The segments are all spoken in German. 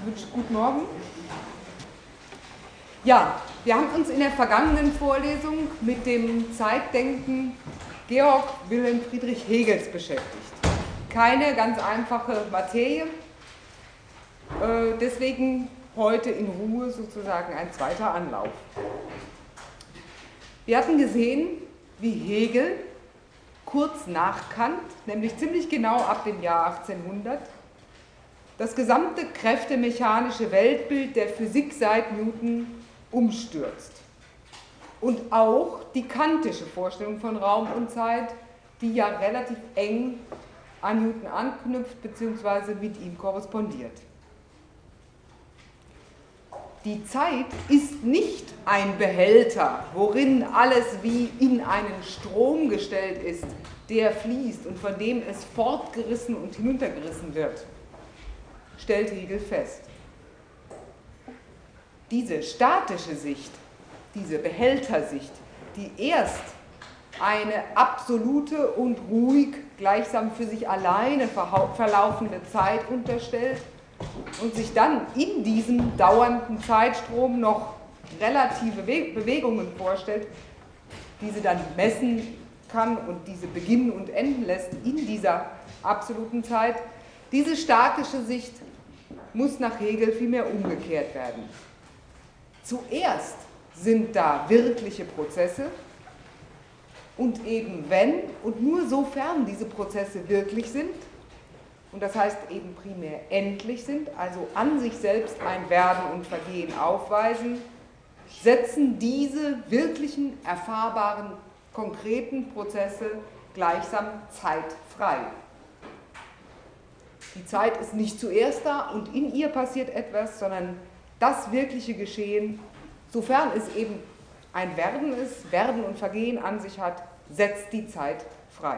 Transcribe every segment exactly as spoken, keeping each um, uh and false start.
Ich wünsche guten Morgen. Ja, wir haben uns in der vergangenen Vorlesung mit dem Zeitdenken Georg Wilhelm Friedrich Hegels beschäftigt. Keine ganz einfache Materie, äh, deswegen heute in Ruhe sozusagen ein zweiter Anlauf. Wir hatten gesehen, wie Hegel kurz nach Kant, nämlich ziemlich genau ab dem Jahr achtzehnhundert, das gesamte kräftemechanische Weltbild der Physik seit Newton umstürzt. Und auch die kantische Vorstellung von Raum und Zeit, die ja relativ eng an Newton anknüpft bzw. mit ihm korrespondiert. Die Zeit ist nicht ein Behälter, worin alles wie in einen Strom gestellt ist, der fließt und von dem es fortgerissen und hinuntergerissen wird, stellt Hegel fest. Diese statische Sicht, diese Behältersicht, die erst eine absolute und ruhig, gleichsam für sich alleine verlaufende Zeit unterstellt und sich dann in diesem dauernden Zeitstrom noch relative Bewegungen vorstellt, die sie dann messen kann und diese beginnen und enden lässt in dieser absoluten Zeit. Diese statische Sicht muss nach Hegel vielmehr umgekehrt werden. Zuerst sind da wirkliche Prozesse und eben wenn und nur sofern diese Prozesse wirklich sind, und das heißt eben primär endlich sind, also an sich selbst ein Werden und Vergehen aufweisen, setzen diese wirklichen, erfahrbaren, konkreten Prozesse gleichsam Zeit frei. Die Zeit ist nicht zuerst da und in ihr passiert etwas, sondern das wirkliche Geschehen, sofern es eben ein Werden ist, Werden und Vergehen an sich hat, setzt die Zeit frei.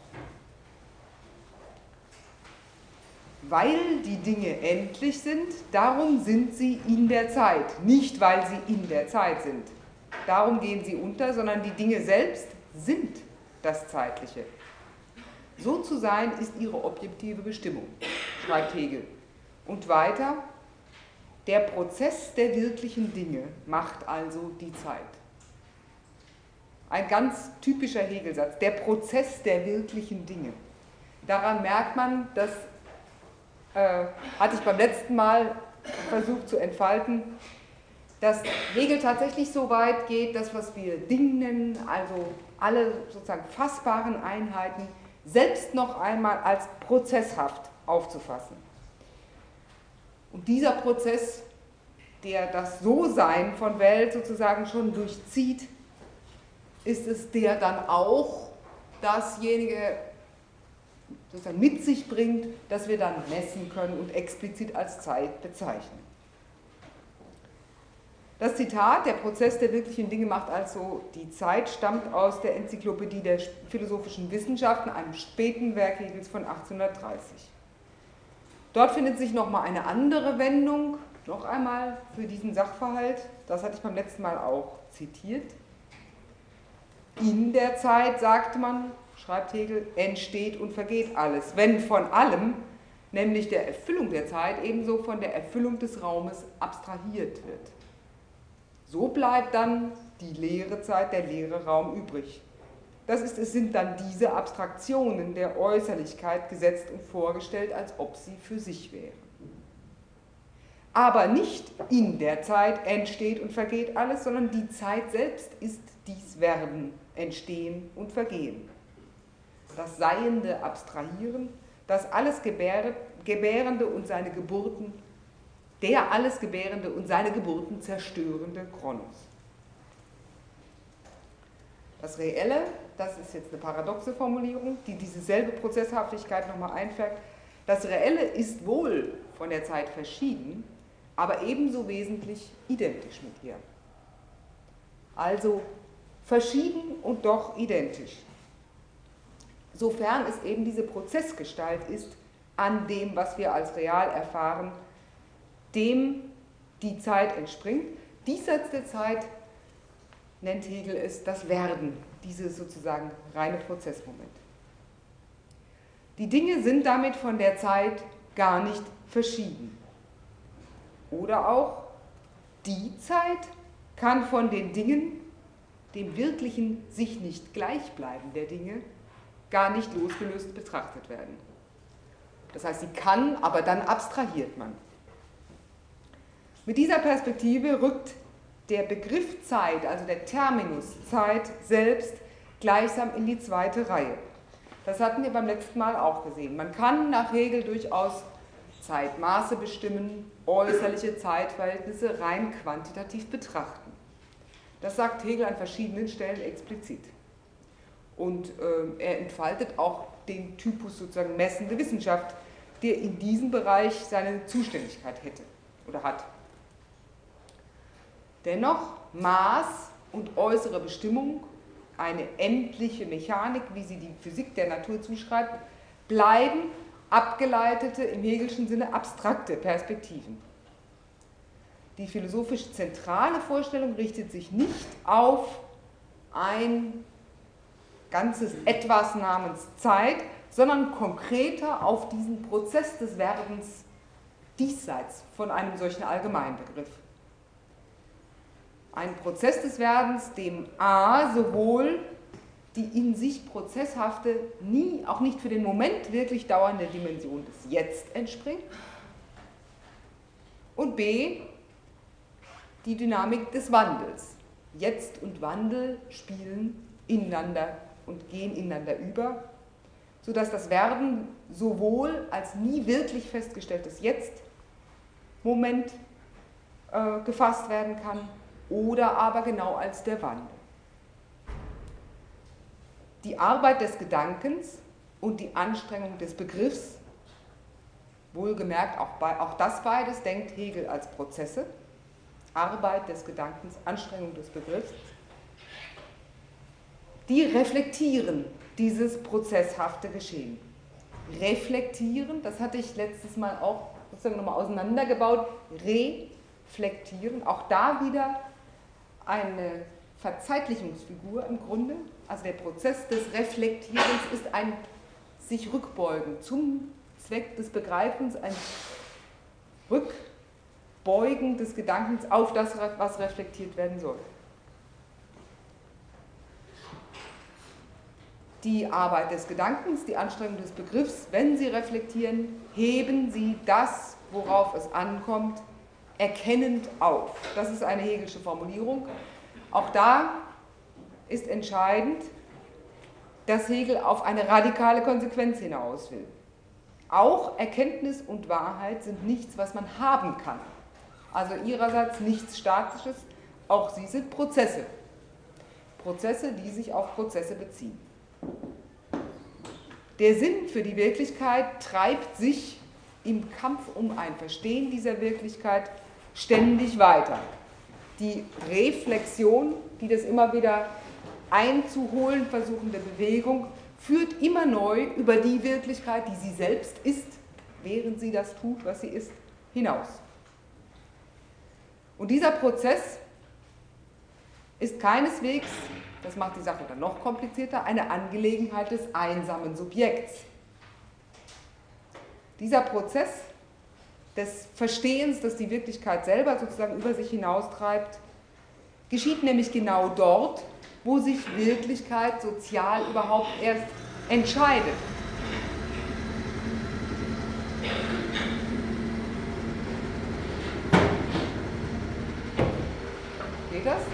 Weil die Dinge endlich sind, darum sind sie in der Zeit, nicht weil sie in der Zeit sind. Darum gehen sie unter, sondern die Dinge selbst sind das Zeitliche. So zu sein ist ihre objektive Bestimmung, schreibt Hegel. Und weiter, der Prozess der wirklichen Dinge macht also die Zeit. Ein ganz typischer Hegelsatz, der Prozess der wirklichen Dinge. Daran merkt man, das äh, hatte ich beim letzten Mal versucht zu entfalten, dass Hegel tatsächlich so weit geht, dass was wir Ding nennen, also alle sozusagen fassbaren Einheiten, selbst noch einmal als prozesshaft aufzufassen. Und dieser Prozess, der das So-Sein von Welt sozusagen schon durchzieht, ist es, der dann auch dasjenige sozusagen mit sich bringt, das wir dann messen können und explizit als Zeit bezeichnen. Das Zitat, der Prozess der wirklichen Dinge macht also die Zeit, stammt aus der Enzyklopädie der philosophischen Wissenschaften, einem späten Werk Hegels von achtzehnhundertdreißig. Dort findet sich nochmal eine andere Wendung, noch einmal für diesen Sachverhalt, das hatte ich beim letzten Mal auch zitiert. In der Zeit, sagt man, schreibt Hegel, entsteht und vergeht alles, wenn von allem, nämlich der Erfüllung der Zeit, ebenso von der Erfüllung des Raumes abstrahiert wird. So bleibt dann die leere Zeit, der leere Raum übrig. Das ist, es sind dann diese Abstraktionen der Äußerlichkeit gesetzt und vorgestellt, als ob sie für sich wären. Aber nicht in der Zeit entsteht und vergeht alles, sondern die Zeit selbst ist dies Werden, Entstehen und Vergehen. Das Seiende Abstrahieren, das alles Gebärende und seine Geburten, der alles Gebärende und seine Geburten zerstörende Chronos. Das Reelle, das ist jetzt eine paradoxe Formulierung, die diese selbe Prozesshaftigkeit nochmal einfärbt, das Reelle ist wohl von der Zeit verschieden, aber ebenso wesentlich identisch mit ihr. Also verschieden und doch identisch. Sofern es eben diese Prozessgestalt ist, an dem, was wir als real erfahren, dem die Zeit entspringt. Diesseits der Zeit nennt Hegel es das Werden, dieses sozusagen reine Prozessmoment. Die Dinge sind damit von der Zeit gar nicht verschieden. Oder auch, die Zeit kann von den Dingen, dem wirklichen sich nicht Gleichbleiben der Dinge, gar nicht losgelöst betrachtet werden. Das heißt, sie kann, aber dann abstrahiert man. Mit dieser Perspektive rückt der Begriff Zeit, also der Terminus Zeit selbst, gleichsam in die zweite Reihe. Das hatten wir beim letzten Mal auch gesehen. Man kann nach Hegel durchaus Zeitmaße bestimmen, äußerliche Zeitverhältnisse rein quantitativ betrachten. Das sagt Hegel an verschiedenen Stellen explizit. Und äh, er entfaltet auch den Typus sozusagen messende Wissenschaft, der in diesem Bereich seine Zuständigkeit hätte oder hat. Dennoch, Maß und äußere Bestimmung, eine endliche Mechanik, wie sie die Physik der Natur zuschreibt, bleiben abgeleitete, im Hegelschen Sinne abstrakte Perspektiven. Die philosophisch zentrale Vorstellung richtet sich nicht auf ein ganzes Etwas namens Zeit, sondern konkreter auf diesen Prozess des Werdens diesseits von einem solchen Allgemeinbegriff. Ein Prozess des Werdens, dem a. sowohl die in sich prozesshafte, nie, auch nicht für den Moment wirklich dauernde Dimension des Jetzt entspringt und b. die Dynamik des Wandels. Jetzt und Wandel spielen ineinander und gehen ineinander über, sodass das Werden sowohl als nie wirklich festgestelltes Jetzt-Moment äh, gefasst werden kann, oder aber genau als der Wandel. Die Arbeit des Gedankens und die Anstrengung des Begriffs, wohlgemerkt auch, bei, auch das beides denkt Hegel als Prozesse, Arbeit des Gedankens, Anstrengung des Begriffs, die reflektieren dieses prozesshafte Geschehen. Reflektieren, das hatte ich letztes Mal auch sozusagen nochmal auseinandergebaut, reflektieren, auch da wieder eine Verzeitlichungsfigur im Grunde, also der Prozess des Reflektierens ist ein sich rückbeugen zum Zweck des Begreifens, ein Rückbeugen des Gedankens auf das, was reflektiert werden soll. Die Arbeit des Gedankens, die Anstrengung des Begriffs, wenn sie reflektieren, heben sie das, worauf es ankommt, erkennend auf. Das ist eine Hegelsche Formulierung. Auch da ist entscheidend, dass Hegel auf eine radikale Konsequenz hinaus will. Auch Erkenntnis und Wahrheit sind nichts, was man haben kann. Also ihrerseits nichts Statisches, auch sie sind Prozesse. Prozesse, die sich auf Prozesse beziehen. Der Sinn für die Wirklichkeit treibt sich im Kampf um ein Verstehen dieser Wirklichkeit ständig weiter. Die Reflexion, die das immer wieder einzuholen versuchende Bewegung, führt immer neu über die Wirklichkeit, die sie selbst ist, während sie das tut, was sie ist, hinaus. Und dieser Prozess ist keineswegs, das macht die Sache dann noch komplizierter, eine Angelegenheit des einsamen Subjekts. Dieser Prozess des Verstehens, das die Wirklichkeit selber sozusagen über sich hinaustreibt, geschieht nämlich genau dort, wo sich Wirklichkeit sozial überhaupt erst entscheidet. Geht das?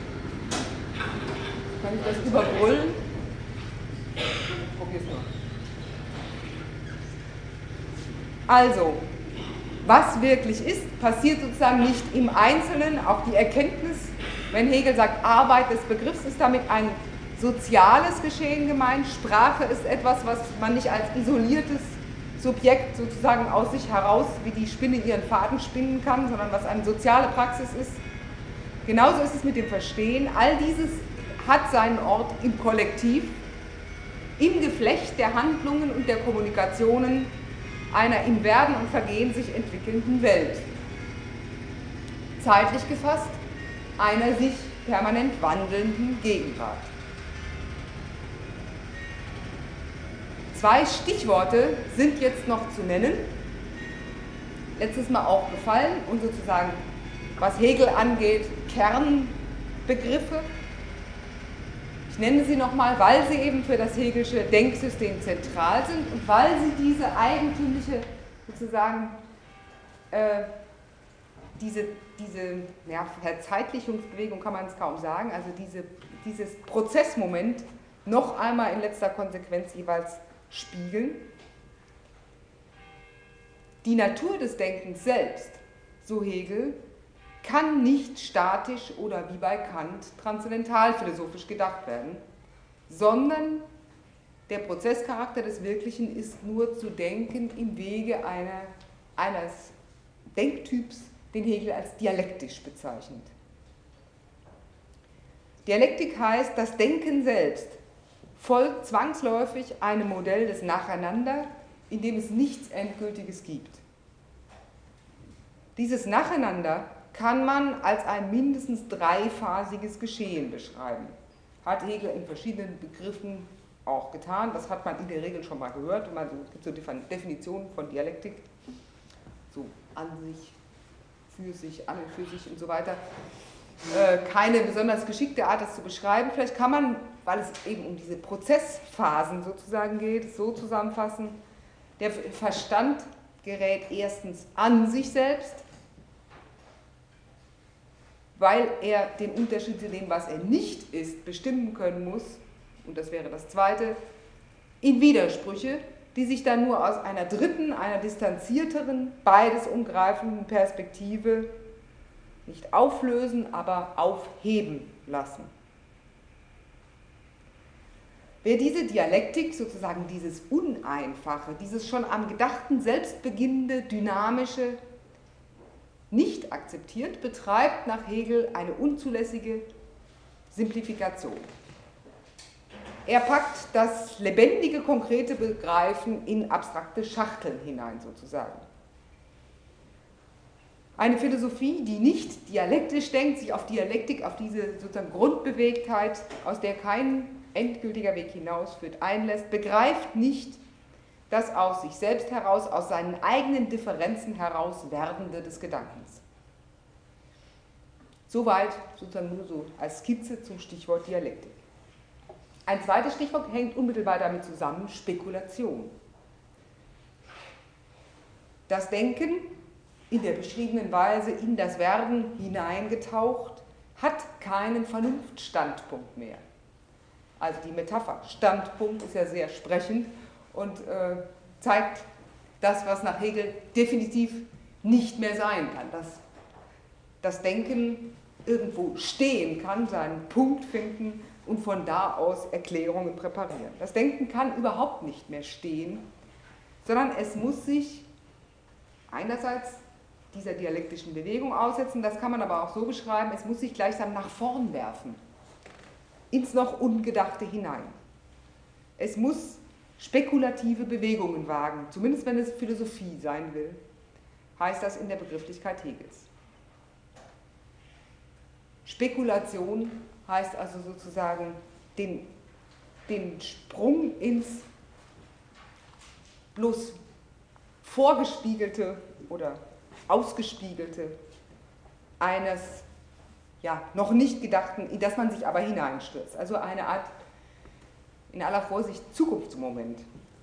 Kann ich das überbrüllen? Probier's mal. Also, was wirklich ist, passiert sozusagen nicht im Einzelnen, auch die Erkenntnis, wenn Hegel sagt, Arbeit des Begriffs, ist damit ein soziales Geschehen gemeint. Sprache ist etwas, was man nicht als isoliertes Subjekt sozusagen aus sich heraus, wie die Spinne ihren Faden spinnen kann, sondern was eine soziale Praxis ist. Genauso ist es mit dem Verstehen. All dieses hat seinen Ort im Kollektiv, im Geflecht der Handlungen und der Kommunikationen einer im Werden und Vergehen sich entwickelnden Welt. Zeitlich gefasst, einer sich permanent wandelnden Gegenwart. Zwei Stichworte sind jetzt noch zu nennen. letztes Mal auch gefallen und sozusagen, was Hegel angeht, Kernbegriffe. Ich nenne sie nochmal, weil sie eben für das Hegelsche Denksystem zentral sind und weil sie diese eigentümliche, sozusagen, äh, diese, diese ja, Verzeitlichungsbewegung kann man es kaum sagen, also diese, dieses Prozessmoment noch einmal in letzter Konsequenz jeweils spiegeln. Die Natur des Denkens selbst, so Hegel, kann nicht statisch oder wie bei Kant transzendentalphilosophisch gedacht werden, sondern der Prozesscharakter des Wirklichen ist nur zu denken im Wege einer, eines Denktyps, den Hegel als dialektisch bezeichnet. Dialektik heißt, das Denken selbst folgt zwangsläufig einem Modell des Nacheinander, in dem es nichts Endgültiges gibt. Dieses Nacheinander kann man als ein mindestens dreiphasiges Geschehen beschreiben. Hat Hegel in verschiedenen Begriffen auch getan. Das hat man in der Regel schon mal gehört. Es gibt so Definitionen von Dialektik, so an sich, für sich, an und für sich und so weiter. Keine besonders geschickte Art, das zu beschreiben. Vielleicht kann man, weil es eben um diese Prozessphasen sozusagen geht, so zusammenfassen: Der Verstand gerät erstens an sich selbst, weil er den Unterschied zu dem, was er nicht ist, bestimmen können muss, und das wäre das Zweite, in Widersprüche, die sich dann nur aus einer dritten, einer distanzierteren, beides umgreifenden Perspektive nicht auflösen, aber aufheben lassen. Wer diese Dialektik, sozusagen dieses Uneinfache, dieses schon am Gedachten selbst beginnende, dynamische, nicht akzeptiert, betreibt nach Hegel eine unzulässige Simplifikation. Er packt das lebendige, konkrete Begreifen in abstrakte Schachteln hinein, sozusagen. Eine Philosophie, die nicht dialektisch denkt, sich auf Dialektik, auf diese sozusagen Grundbewegtheit, aus der kein endgültiger Weg hinausführt, einlässt, begreift nicht das aus sich selbst heraus, aus seinen eigenen Differenzen heraus werdende des Gedankens. Soweit sozusagen nur so als Skizze zum Stichwort Dialektik. Ein zweites Stichwort hängt unmittelbar damit zusammen: Spekulation. Das Denken, in der beschriebenen Weise in das Werden hineingetaucht, hat keinen Vernunftstandpunkt mehr. Also die Metapher Standpunkt ist ja sehr sprechend und äh, zeigt das, was nach Hegel definitiv nicht mehr sein kann, dass das Denken irgendwo stehen kann, seinen Punkt finden und von da aus Erklärungen präparieren. Das Denken kann überhaupt nicht mehr stehen, sondern es muss sich einerseits dieser dialektischen Bewegung aussetzen, das kann man aber auch so beschreiben, es muss sich gleichsam nach vorn werfen, ins noch Ungedachte hinein. Es muss spekulative Bewegungen wagen, zumindest wenn es Philosophie sein will, heißt das in der Begrifflichkeit Hegels. Spekulation heißt also sozusagen den, den Sprung ins bloß vorgespiegelte oder ausgespiegelte eines ja, noch nicht gedachten, in das man sich aber hineinstürzt. Also eine Art, in aller Vorsicht, Zukunftsmoment.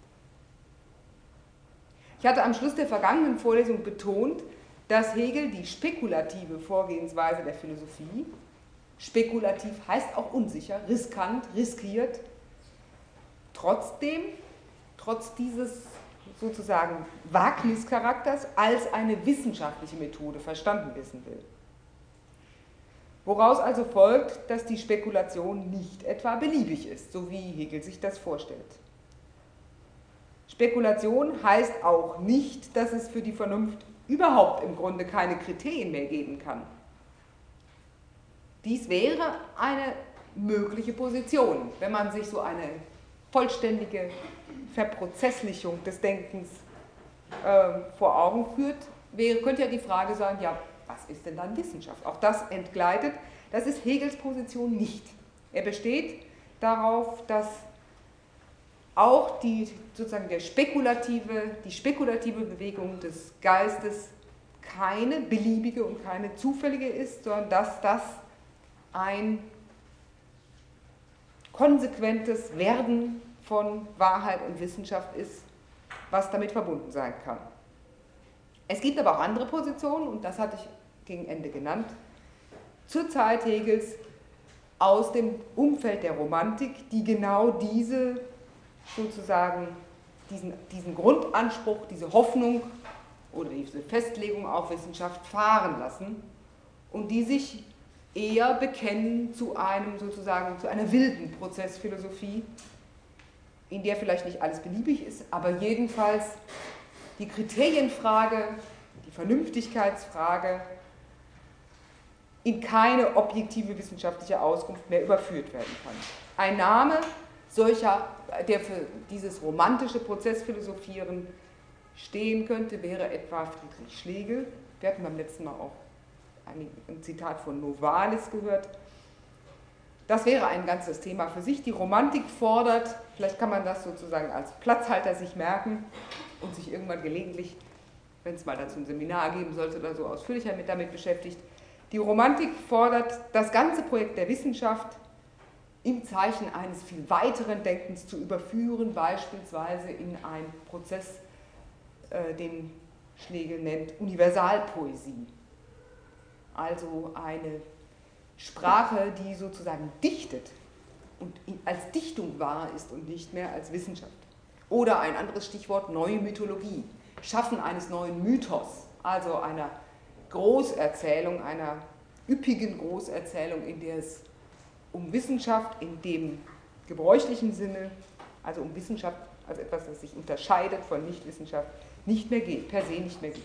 Ich hatte am Schluss der vergangenen Vorlesung betont, dass Hegel die spekulative Vorgehensweise der Philosophie, spekulativ heißt auch unsicher, riskant, riskiert, trotzdem, trotz dieses sozusagen Wagnischarakters als eine wissenschaftliche Methode verstanden wissen will. Woraus also folgt, dass die Spekulation nicht etwa beliebig ist, so wie Hegel sich das vorstellt. Spekulation heißt auch nicht, dass es für die Vernunft überhaupt im Grunde keine Kriterien mehr geben kann. Dies wäre eine mögliche Position, wenn man sich so eine vollständige Verprozesslichung des Denkens äh, vor Augen führt, wäre, könnte ja die Frage sein, ja, was ist denn dann Wissenschaft? Auch das entgleitet, das ist Hegels Position nicht. Er besteht darauf, dass auch die, sozusagen der spekulative, die spekulative Bewegung des Geistes keine beliebige und keine zufällige ist, sondern dass das ein konsequentes Werden von Wahrheit und Wissenschaft ist, was damit verbunden sein kann. Es gibt aber auch andere Positionen, und das hatte ich gegen Ende genannt, zur Zeit Hegels aus dem Umfeld der Romantik, die genau diese sozusagen diesen, diesen Grundanspruch, diese Hoffnung oder diese Festlegung auf Wissenschaft fahren lassen und die sich eher bekennen zu einem sozusagen zu einer wilden Prozessphilosophie, in der vielleicht nicht alles beliebig ist, aber jedenfalls die Kriterienfrage, die Vernünftigkeitsfrage in keine objektive wissenschaftliche Auskunft mehr überführt werden kann. Ein Name solcher, der für dieses romantische Prozessphilosophieren stehen könnte, wäre etwa Friedrich Schlegel. Wir hatten beim letzten Mal auch ein Zitat von Novalis gehört. Das wäre ein ganzes Thema für sich. Die Romantik fordert, vielleicht kann man das sozusagen als Platzhalter sich merken und sich irgendwann gelegentlich, wenn es mal dazu ein Seminar geben sollte oder so, ausführlicher mit damit beschäftigt. Die Romantik fordert, das ganze Projekt der Wissenschaft im Zeichen eines viel weiteren Denkens zu überführen, beispielsweise in einen Prozess, äh, den Schlegel nennt Universalpoesie. Also eine Sprache, die sozusagen dichtet und als Dichtung wahr ist und nicht mehr als Wissenschaft. Oder ein anderes Stichwort, neue Mythologie, Schaffen eines neuen Mythos, also einer Großerzählung, einer üppigen Großerzählung, in der es um Wissenschaft in dem gebräuchlichen Sinne, also um Wissenschaft als etwas, das sich unterscheidet von Nichtwissenschaft, nicht mehr geht, per se nicht mehr geht.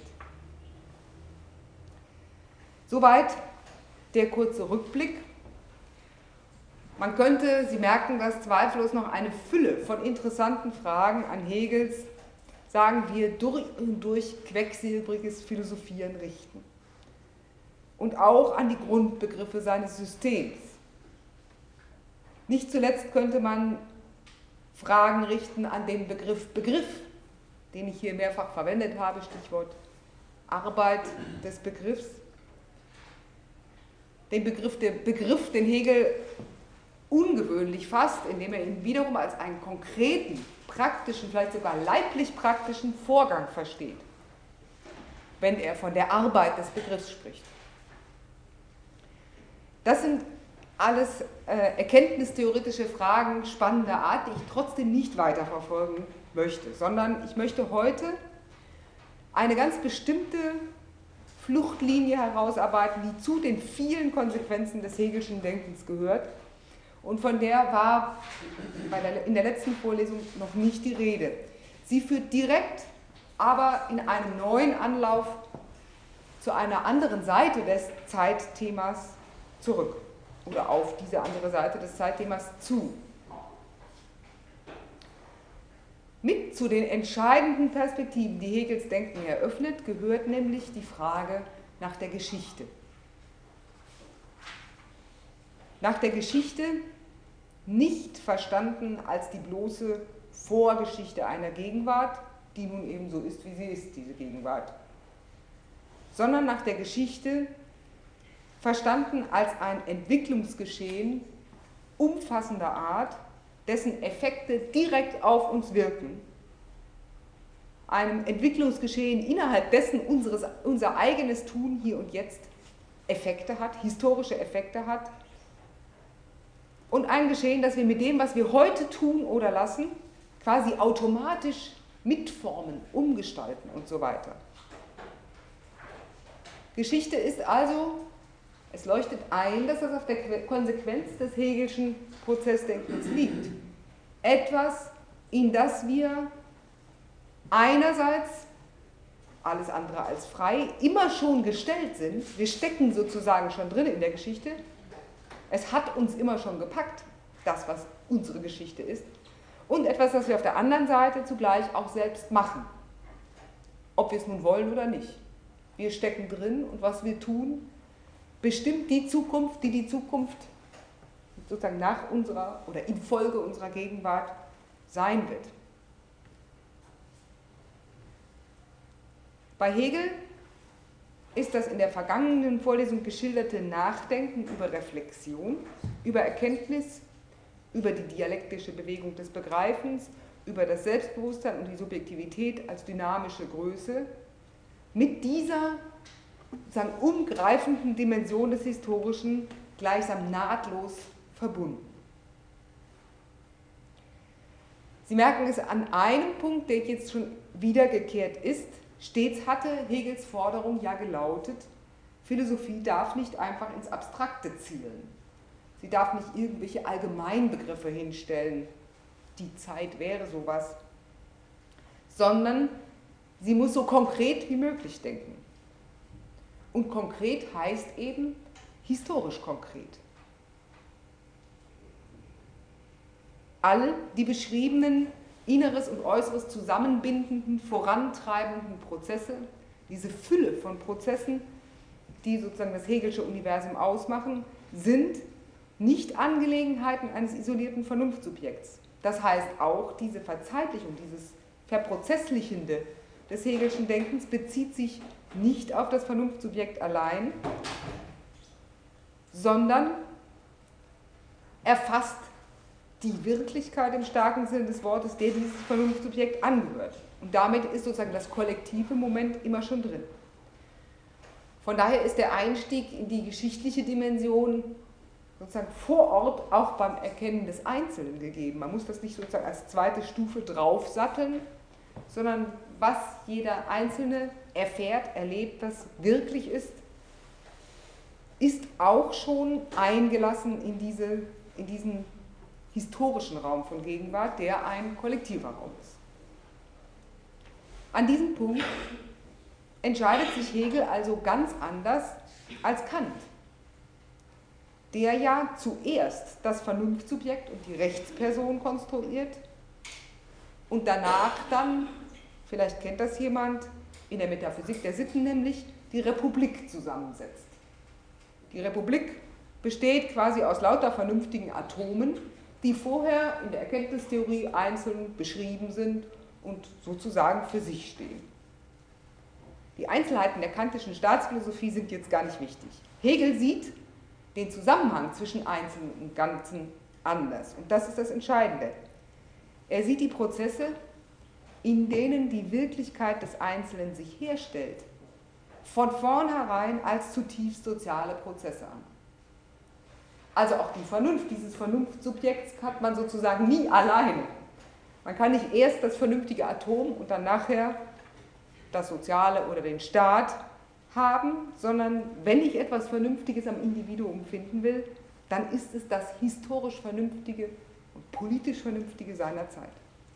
Soweit der kurze Rückblick. Man könnte, Sie merken das, zweifellos noch eine Fülle von interessanten Fragen an Hegels, sagen wir, durch und durch quecksilbriges Philosophieren richten. Und auch an die Grundbegriffe seines Systems. Nicht zuletzt könnte man Fragen richten an den Begriff Begriff, den ich hier mehrfach verwendet habe, Stichwort Arbeit des Begriffs. Den Begriff, der Begriff, den Hegel ungewöhnlich fasst, indem er ihn wiederum als einen konkreten, praktischen, vielleicht sogar leiblich praktischen Vorgang versteht, wenn er von der Arbeit des Begriffs spricht. Das sind alles äh, erkenntnistheoretische Fragen spannender Art, die ich trotzdem nicht weiterverfolgen möchte, sondern ich möchte heute eine ganz bestimmte Fluchtlinie herausarbeiten, die zu den vielen Konsequenzen des Hegelschen Denkens gehört und von der war bei der, in der letzten Vorlesung noch nicht die Rede. Sie führt direkt, aber in einem neuen Anlauf zu einer anderen Seite des Zeitthemas zurück oder auf diese andere Seite des Zeitthemas zu. Mit zu den entscheidenden Perspektiven, die Hegels Denken eröffnet, gehört nämlich die Frage nach der Geschichte. Nach der Geschichte nicht verstanden als die bloße Vorgeschichte einer Gegenwart, die nun eben so ist, wie sie ist, diese Gegenwart, sondern nach der Geschichte verstanden als ein Entwicklungsgeschehen umfassender Art, dessen Effekte direkt auf uns wirken, einem Entwicklungsgeschehen, innerhalb dessen unseres, unser eigenes Tun hier und jetzt Effekte hat, historische Effekte hat, und ein Geschehen, das wir mit dem, was wir heute tun oder lassen, quasi automatisch mitformen, umgestalten und so weiter. Geschichte ist also, es leuchtet ein, dass das auf der Konsequenz des Hegelschen Prozessdenkens liegt. Etwas, in das wir einerseits, alles andere als frei, immer schon gestellt sind. Wir stecken sozusagen schon drin in der Geschichte. Es hat uns immer schon gepackt, das, was unsere Geschichte ist. Und etwas, das wir auf der anderen Seite zugleich auch selbst machen. Ob wir es nun wollen oder nicht. Wir stecken drin und was wir tun, bestimmt die Zukunft, die die Zukunft sozusagen nach unserer oder infolge unserer Gegenwart sein wird. Bei Hegel ist das in der vergangenen Vorlesung geschilderte Nachdenken über Reflexion, über Erkenntnis, über die dialektische Bewegung des Begreifens, über das Selbstbewusstsein und die Subjektivität als dynamische Größe mit dieser sozusagen umgreifenden Dimension des Historischen gleichsam nahtlos verbunden. Sie merken es an einem Punkt, der jetzt schon wiedergekehrt ist. Stets hatte Hegels Forderung ja gelautet, Philosophie darf nicht einfach ins Abstrakte zielen. Sie darf nicht irgendwelche Allgemeinbegriffe hinstellen, die Zeit wäre sowas, sondern sie muss so konkret wie möglich denken. Und konkret heißt eben historisch konkret. All die beschriebenen Inneres und Äußeres zusammenbindenden, vorantreibenden Prozesse, diese Fülle von Prozessen, die sozusagen das Hegelsche Universum ausmachen, sind nicht Angelegenheiten eines isolierten Vernunftsubjekts. Das heißt auch, diese Verzeitlichung, dieses Verprozesslichende des Hegelschen Denkens bezieht sich nicht auf das Vernunftsubjekt allein, sondern erfasst die Wirklichkeit im starken Sinne des Wortes, der dieses Vernunftsubjekt angehört. Und damit ist sozusagen das kollektive Moment immer schon drin. Von daher ist der Einstieg in die geschichtliche Dimension sozusagen vor Ort auch beim Erkennen des Einzelnen gegeben. Man muss das nicht sozusagen als zweite Stufe draufsatteln, sondern was jeder Einzelne erfährt, erlebt, was wirklich ist, ist auch schon eingelassen in, diese, in diesen historischen Raum von Gegenwart, der ein kollektiver Raum ist. An diesem Punkt entscheidet sich Hegel also ganz anders als Kant, der ja zuerst das Vernunftsubjekt und die Rechtsperson konstruiert und danach dann, vielleicht kennt das jemand, in der Metaphysik der Sitten nämlich, die Republik zusammensetzt. Die Republik besteht quasi aus lauter vernünftigen Atomen, die vorher in der Erkenntnistheorie einzeln beschrieben sind und sozusagen für sich stehen. Die Einzelheiten der kantischen Staatsphilosophie sind jetzt gar nicht wichtig. Hegel sieht den Zusammenhang zwischen Einzelnen und Ganzen anders. Und das ist das Entscheidende. Er sieht die Prozesse, in denen die Wirklichkeit des Einzelnen sich herstellt, von vornherein als zutiefst soziale Prozesse an. Also auch die Vernunft dieses Vernunftsubjekts hat man sozusagen nie alleine. Man kann nicht erst das vernünftige Atom und dann nachher das Soziale oder den Staat haben, sondern wenn ich etwas Vernünftiges am Individuum finden will, dann ist es das historisch Vernünftige und politisch Vernünftige seiner Zeit.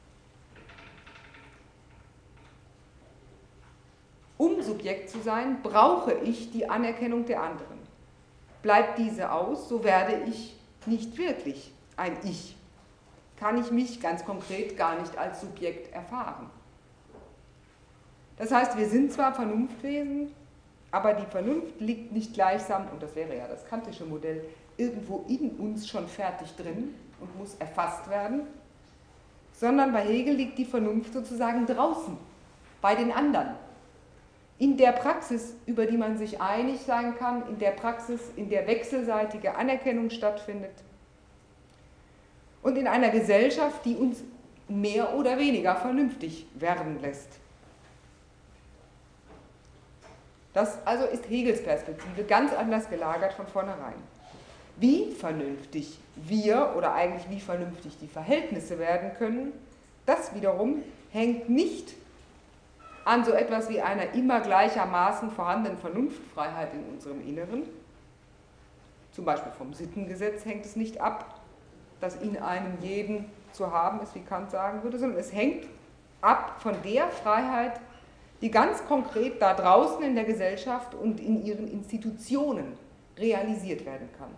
Um Subjekt zu sein, brauche ich die Anerkennung der anderen. Bleibt diese aus, so werde ich nicht wirklich ein Ich. Kann ich mich ganz konkret gar nicht als Subjekt erfahren. Das heißt, wir sind zwar Vernunftwesen, aber die Vernunft liegt nicht gleichsam, und das wäre ja das kantische Modell, irgendwo in uns schon fertig drin und muss erfasst werden, sondern bei Hegel liegt die Vernunft sozusagen draußen, bei den anderen. In der Praxis, über die man sich einig sein kann, in der Praxis, in der wechselseitige Anerkennung stattfindet und in einer Gesellschaft, die uns mehr oder weniger vernünftig werden lässt. Das also ist Hegels Perspektive, ganz anders gelagert von vornherein. Wie vernünftig wir oder eigentlich wie vernünftig die Verhältnisse werden können, das wiederum hängt nicht an so etwas wie einer immer gleichermaßen vorhandenen Vernunftfreiheit in unserem Inneren. Zum Beispiel vom Sittengesetz hängt es nicht ab, das in einem jeden zu haben ist, wie Kant sagen würde, sondern es hängt ab von der Freiheit, die ganz konkret da draußen in der Gesellschaft und in ihren Institutionen realisiert werden kann.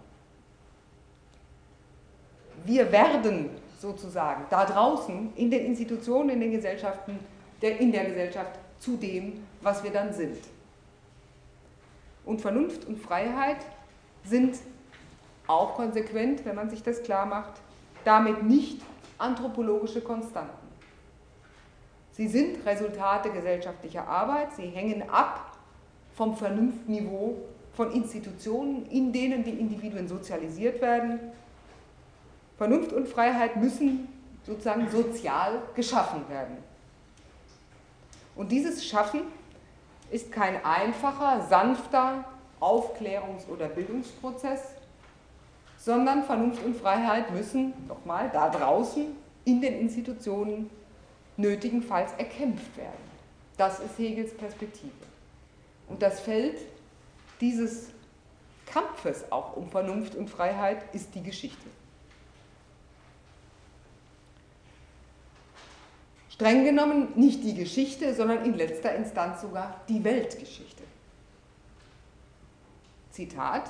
Wir werden sozusagen da draußen in den Institutionen, in den Gesellschaften, der, in der Gesellschaft zu dem, was wir dann sind. Und Vernunft und Freiheit sind auch konsequent, wenn man sich das klar macht, damit nicht anthropologische Konstanten. Sie sind Resultate gesellschaftlicher Arbeit, sie hängen ab vom Vernunftniveau von Institutionen, in denen die Individuen sozialisiert werden. Vernunft und Freiheit müssen sozusagen sozial geschaffen werden. Und dieses Schaffen ist kein einfacher, sanfter Aufklärungs- oder Bildungsprozess, sondern Vernunft und Freiheit müssen, nochmal, da draußen in den Institutionen nötigenfalls erkämpft werden. Das ist Hegels Perspektive. Und das Feld dieses Kampfes auch um Vernunft und Freiheit ist die Geschichte. Streng genommen nicht die Geschichte, sondern in letzter Instanz sogar die Weltgeschichte. Zitat: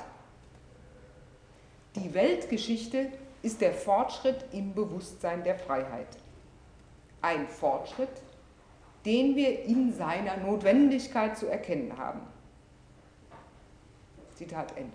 Die Weltgeschichte ist der Fortschritt im Bewusstsein der Freiheit. Ein Fortschritt, den wir in seiner Notwendigkeit zu erkennen haben. Zitat Ende.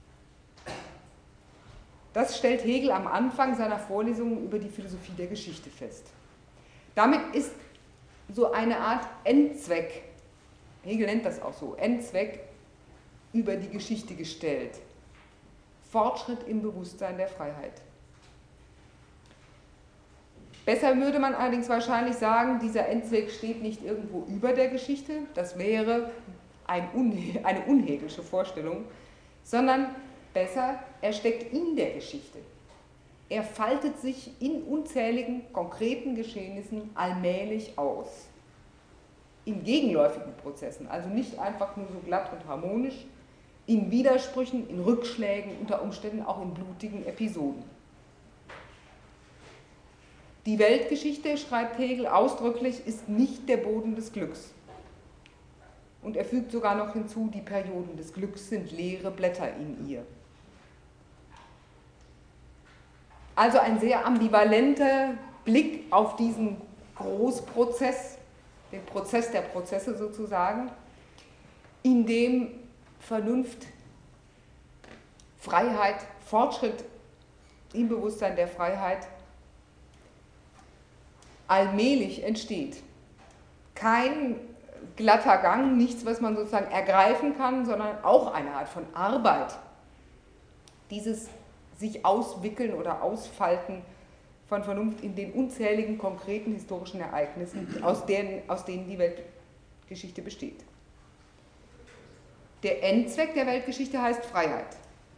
Das stellt Hegel am Anfang seiner Vorlesungen über die Philosophie der Geschichte fest. Damit ist so eine Art Endzweck, Hegel nennt das auch so, Endzweck über die Geschichte gestellt. Fortschritt im Bewusstsein der Freiheit. Besser würde man allerdings wahrscheinlich sagen, dieser Endzweck steht nicht irgendwo über der Geschichte, das wäre ein Unhe- eine unhegelische Vorstellung, sondern besser, er steckt in der Geschichte. Er faltet sich in unzähligen konkreten Geschehnissen allmählich aus. In gegenläufigen Prozessen, also nicht einfach nur so glatt und harmonisch, in Widersprüchen, in Rückschlägen, unter Umständen auch in blutigen Episoden. Die Weltgeschichte, schreibt Hegel ausdrücklich, ist nicht der Boden des Glücks. Und er fügt sogar noch hinzu, die Perioden des Glücks sind leere Blätter in ihr. Also ein sehr ambivalenter Blick auf diesen Großprozess, den Prozess der Prozesse sozusagen, in dem Vernunft, Freiheit, Fortschritt im Bewusstsein der Freiheit allmählich entsteht. Kein glatter Gang, nichts, was man sozusagen ergreifen kann, sondern auch eine Art von Arbeit. Dieses sich auswickeln oder ausfalten von Vernunft in den unzähligen konkreten historischen Ereignissen, aus denen, aus denen die Weltgeschichte besteht. Der Endzweck der Weltgeschichte heißt Freiheit.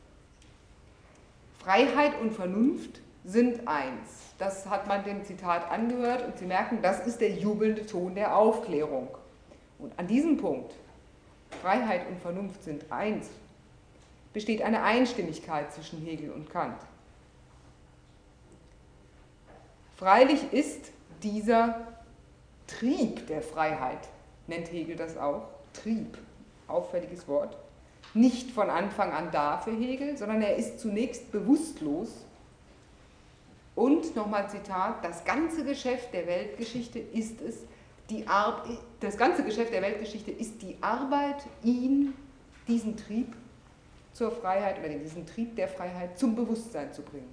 Freiheit und Vernunft sind eins. Das hat man dem Zitat angehört und Sie merken, das ist der jubelnde Ton der Aufklärung. Und an diesem Punkt, Freiheit und Vernunft sind eins, besteht eine Einstimmigkeit zwischen Hegel und Kant. Freilich ist dieser Trieb der Freiheit, nennt Hegel das auch, Trieb, auffälliges Wort, nicht von Anfang an da für Hegel, sondern er ist zunächst bewusstlos. Und, nochmal Zitat, das ganze Geschäft der Weltgeschichte ist es, die Ar- das ganze Geschäft der Weltgeschichte ist die Arbeit, ihn, diesen Trieb zur Freiheit oder diesen Trieb der Freiheit zum Bewusstsein zu bringen.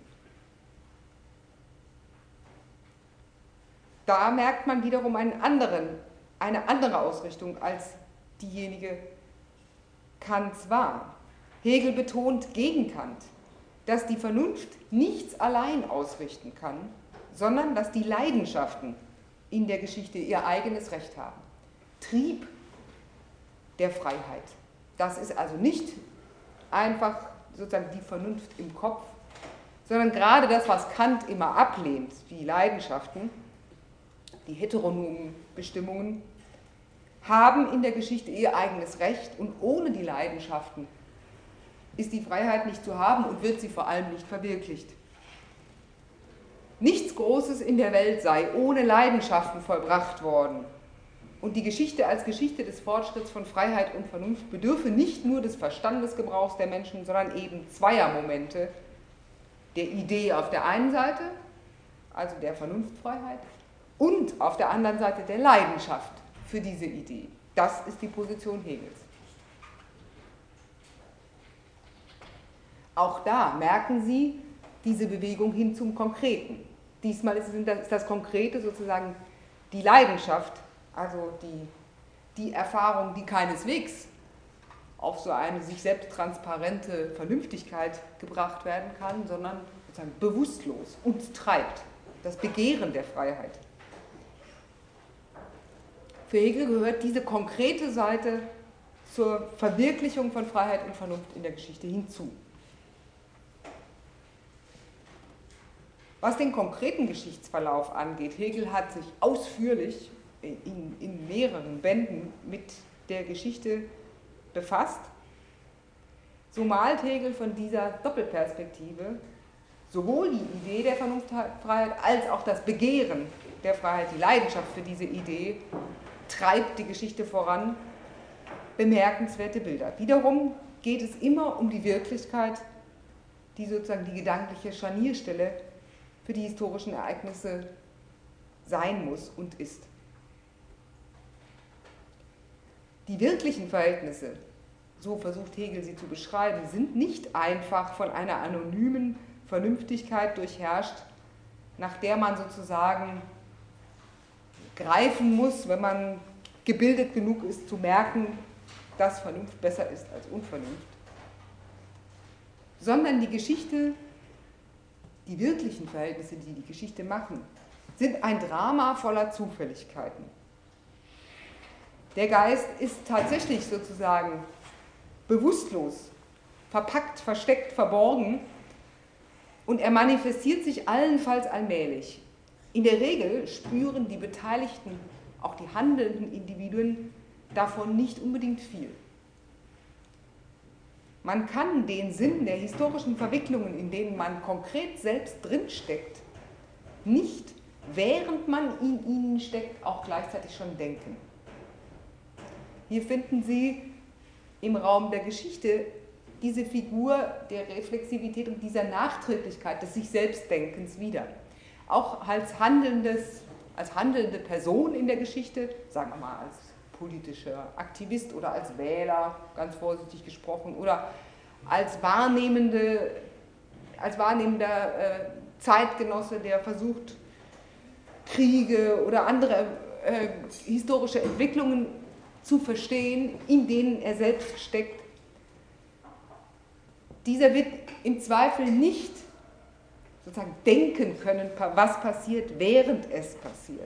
Da merkt man wiederum einen anderen, eine andere Ausrichtung als diejenige Kants war. Hegel betont gegen Kant, dass die Vernunft nichts allein ausrichten kann, sondern dass die Leidenschaften in der Geschichte ihr eigenes Recht haben. Trieb der Freiheit. Das ist also nicht einfach sozusagen die Vernunft im Kopf, sondern gerade das, was Kant immer ablehnt, die Leidenschaften, die heteronomen Bestimmungen, haben in der Geschichte ihr eigenes Recht und ohne die Leidenschaften ist die Freiheit nicht zu haben und wird sie vor allem nicht verwirklicht. Nichts Großes in der Welt sei ohne Leidenschaften vollbracht worden. Und die Geschichte als Geschichte des Fortschritts von Freiheit und Vernunft bedürfe nicht nur des Verstandesgebrauchs der Menschen, sondern eben zweier Momente. Der Idee auf der einen Seite, also der Vernunftfreiheit, und auf der anderen Seite der Leidenschaft für diese Idee. Das ist die Position Hegels. Auch da merken Sie diese Bewegung hin zum Konkreten. Diesmal ist das Konkrete sozusagen die Leidenschaft, also die, die Erfahrung, die keineswegs auf so eine sich selbst transparente Vernünftigkeit gebracht werden kann, sondern sozusagen bewusstlos uns treibt, das Begehren der Freiheit. Für Hegel gehört diese konkrete Seite zur Verwirklichung von Freiheit und Vernunft in der Geschichte hinzu. Was den konkreten Geschichtsverlauf angeht, Hegel hat sich ausführlich in, in mehreren Bänden mit der Geschichte befasst. So malt Hegel von dieser Doppelperspektive sowohl die Idee der Vernunftfreiheit als auch das Begehren der Freiheit, die Leidenschaft für diese Idee, treibt die Geschichte voran, bemerkenswerte Bilder. Wiederum geht es immer um die Wirklichkeit, die sozusagen die gedankliche Scharnierstelle für die historischen Ereignisse sein muss und ist. Die wirklichen Verhältnisse, so versucht Hegel sie zu beschreiben, sind nicht einfach von einer anonymen Vernünftigkeit durchherrscht, nach der man sozusagen greifen muss, wenn man gebildet genug ist, zu merken, dass Vernunft besser ist als Unvernunft, sondern die Geschichte, die wirklichen Verhältnisse, die die Geschichte machen, sind ein Drama voller Zufälligkeiten. Der Geist ist tatsächlich sozusagen bewusstlos, verpackt, versteckt, verborgen und er manifestiert sich allenfalls allmählich. In der Regel spüren die Beteiligten, auch die handelnden Individuen, davon nicht unbedingt viel. Man kann den Sinn der historischen Verwicklungen, in denen man konkret selbst drinsteckt, nicht, während man in ihnen steckt, auch gleichzeitig schon denken. Hier finden Sie im Raum der Geschichte diese Figur der Reflexivität und dieser Nachträglichkeit des sich Selbstdenkens wieder. Auch als, handelndes, als handelnde Person in der Geschichte, sagen wir mal als politischer Aktivist oder als Wähler, ganz vorsichtig gesprochen, oder als, wahrnehmende, als wahrnehmender äh, Zeitgenosse, der versucht, Kriege oder andere äh, historische Entwicklungen zu verstehen, in denen er selbst steckt. Dieser wird im Zweifel nicht sozusagen denken können, was passiert, während es passiert.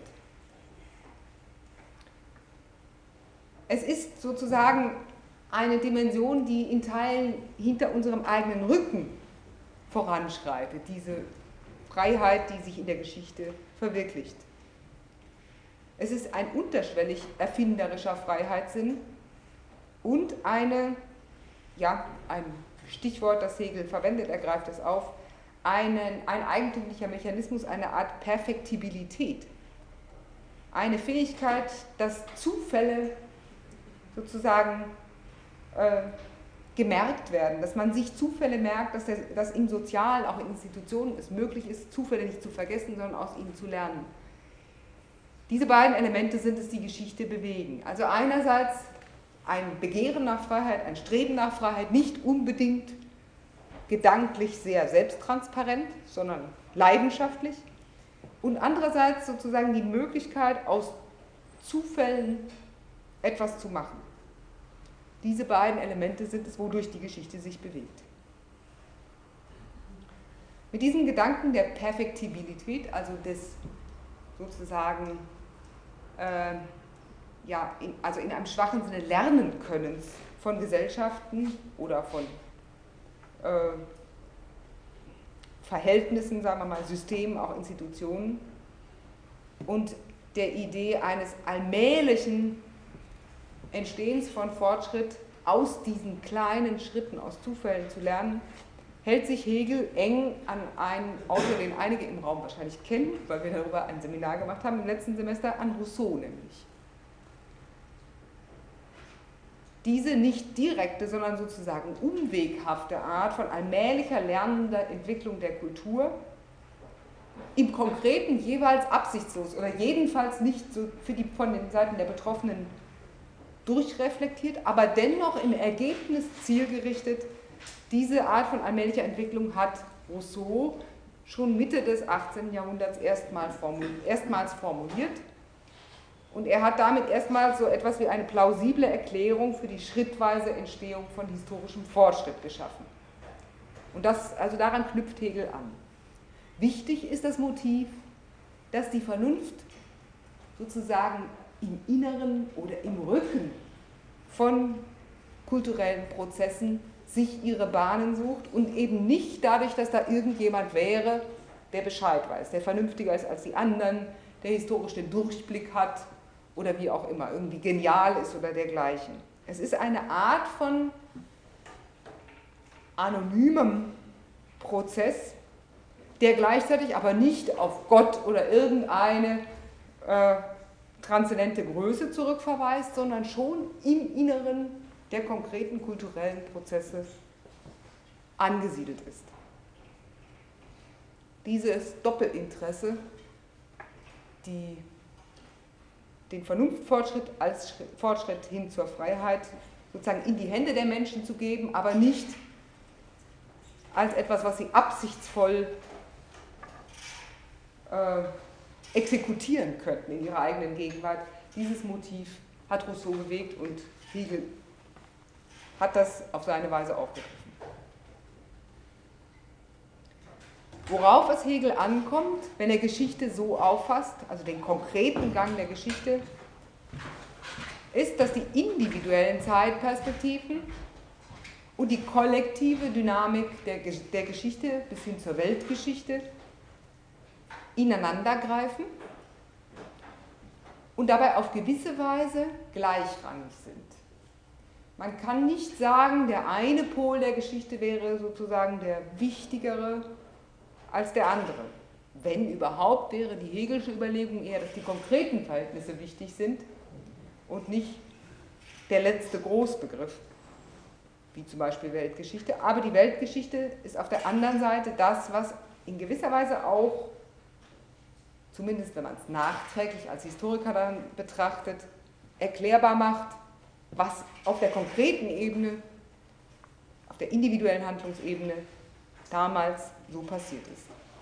Es ist sozusagen eine Dimension, die in Teilen hinter unserem eigenen Rücken voranschreitet, diese Freiheit, die sich in der Geschichte verwirklicht. Es ist ein unterschwellig erfinderischer Freiheitssinn und eine, ja, ein Stichwort, das Hegel verwendet, er greift es auf, einen, ein eigentümlicher Mechanismus, eine Art Perfektibilität. Eine Fähigkeit, dass Zufälle sozusagen äh, gemerkt werden, dass man sich Zufälle merkt, dass, der, dass im Sozialen, auch in Institutionen es möglich ist, Zufälle nicht zu vergessen, sondern aus ihnen zu lernen. Diese beiden Elemente sind es, die Geschichte bewegen. Also einerseits ein Begehren nach Freiheit, ein Streben nach Freiheit, nicht unbedingt gedanklich sehr selbsttransparent, sondern leidenschaftlich. Und andererseits sozusagen die Möglichkeit, aus Zufällen etwas zu machen. Diese beiden Elemente sind es, wodurch die Geschichte sich bewegt. Mit diesem Gedanken der Perfektibilität, also des sozusagen, äh, ja, in, also in einem schwachen Sinne Lernen-Könnens von Gesellschaften oder von äh, Verhältnissen, sagen wir mal, Systemen, auch Institutionen und der Idee eines allmählichen Entstehens von Fortschritt aus diesen kleinen Schritten, aus Zufällen zu lernen, hält sich Hegel eng an einen Autor, den einige im Raum wahrscheinlich kennen, weil wir darüber ein Seminar gemacht haben im letzten Semester, an Rousseau nämlich. Diese nicht direkte, sondern sozusagen umweghafte Art von allmählicher lernender Entwicklung der Kultur, im Konkreten jeweils absichtslos oder jedenfalls nicht so für die, von den Seiten der Betroffenen durchreflektiert, aber dennoch im Ergebnis zielgerichtet. Diese Art von allmählicher Entwicklung hat Rousseau schon Mitte des achtzehnten Jahrhunderts erstmals formuliert, erstmals formuliert Und er hat damit erstmal so etwas wie eine plausible Erklärung für die schrittweise Entstehung von historischem Fortschritt geschaffen. Und das, also daran knüpft Hegel an. Wichtig ist das Motiv, dass die Vernunft sozusagen im Inneren oder im Rücken von kulturellen Prozessen sich ihre Bahnen sucht und eben nicht dadurch, dass da irgendjemand wäre, der Bescheid weiß, der vernünftiger ist als die anderen, der historisch den Durchblick hat oder wie auch immer, irgendwie genial ist oder dergleichen. Es ist eine Art von anonymem Prozess, der gleichzeitig aber nicht auf Gott oder irgendeine äh, transzendente Größe zurückverweist, sondern schon im Inneren der konkreten kulturellen Prozesse angesiedelt ist. Dieses Doppelinteresse, die, den Vernunftfortschritt als Fortschritt hin zur Freiheit sozusagen in die Hände der Menschen zu geben, aber nicht als etwas, was sie absichtsvoll äh, exekutieren könnten in ihrer eigenen Gegenwart. Dieses Motiv hat Rousseau bewegt und Hegel hat das auf seine Weise aufgegriffen. Worauf es Hegel ankommt, wenn er Geschichte so auffasst, also den konkreten Gang der Geschichte, ist, dass die individuellen Zeitperspektiven und die kollektive Dynamik der, der Geschichte bis hin zur Weltgeschichte ineinandergreifen und dabei auf gewisse Weise gleichrangig sind. Man kann nicht sagen, der eine Pol der Geschichte wäre sozusagen der wichtigere als der andere. Wenn überhaupt, wäre die Hegelsche Überlegung eher, dass die konkreten Verhältnisse wichtig sind und nicht der letzte Großbegriff, wie zum Beispiel Weltgeschichte. Aber die Weltgeschichte ist auf der anderen Seite das, was in gewisser Weise auch, zumindest wenn man es nachträglich als Historiker dann betrachtet, erklärbar macht, was auf der konkreten Ebene, auf der individuellen Handlungsebene damals so passiert ist.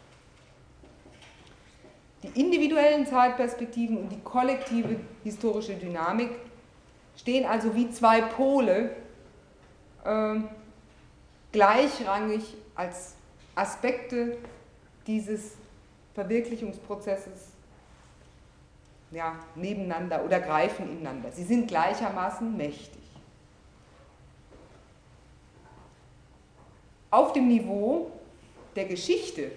Die individuellen Zeitperspektiven und die kollektive historische Dynamik stehen also wie zwei Pole äh, gleichrangig als Aspekte dieses Verwirklichungsprozesses ja, nebeneinander oder greifen ineinander. Sie sind gleichermaßen mächtig. Auf dem Niveau der Geschichte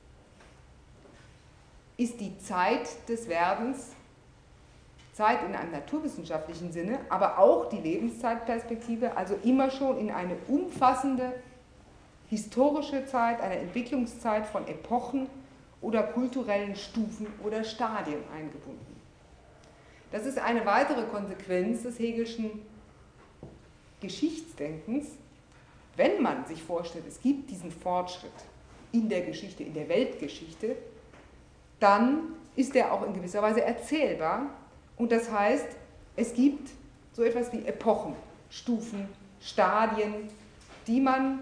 ist die Zeit des Werdens, Zeit in einem naturwissenschaftlichen Sinne, aber auch die Lebenszeitperspektive, also immer schon in eine umfassende historische Zeit, eine Entwicklungszeit von Epochen oder kulturellen Stufen oder Stadien eingebunden. Das ist eine weitere Konsequenz des Hegelschen Geschichtsdenkens. Wenn man sich vorstellt, es gibt diesen Fortschritt in der Geschichte, in der Weltgeschichte, dann ist er auch in gewisser Weise erzählbar. Und das heißt, es gibt so etwas wie Epochen, Stufen, Stadien, die man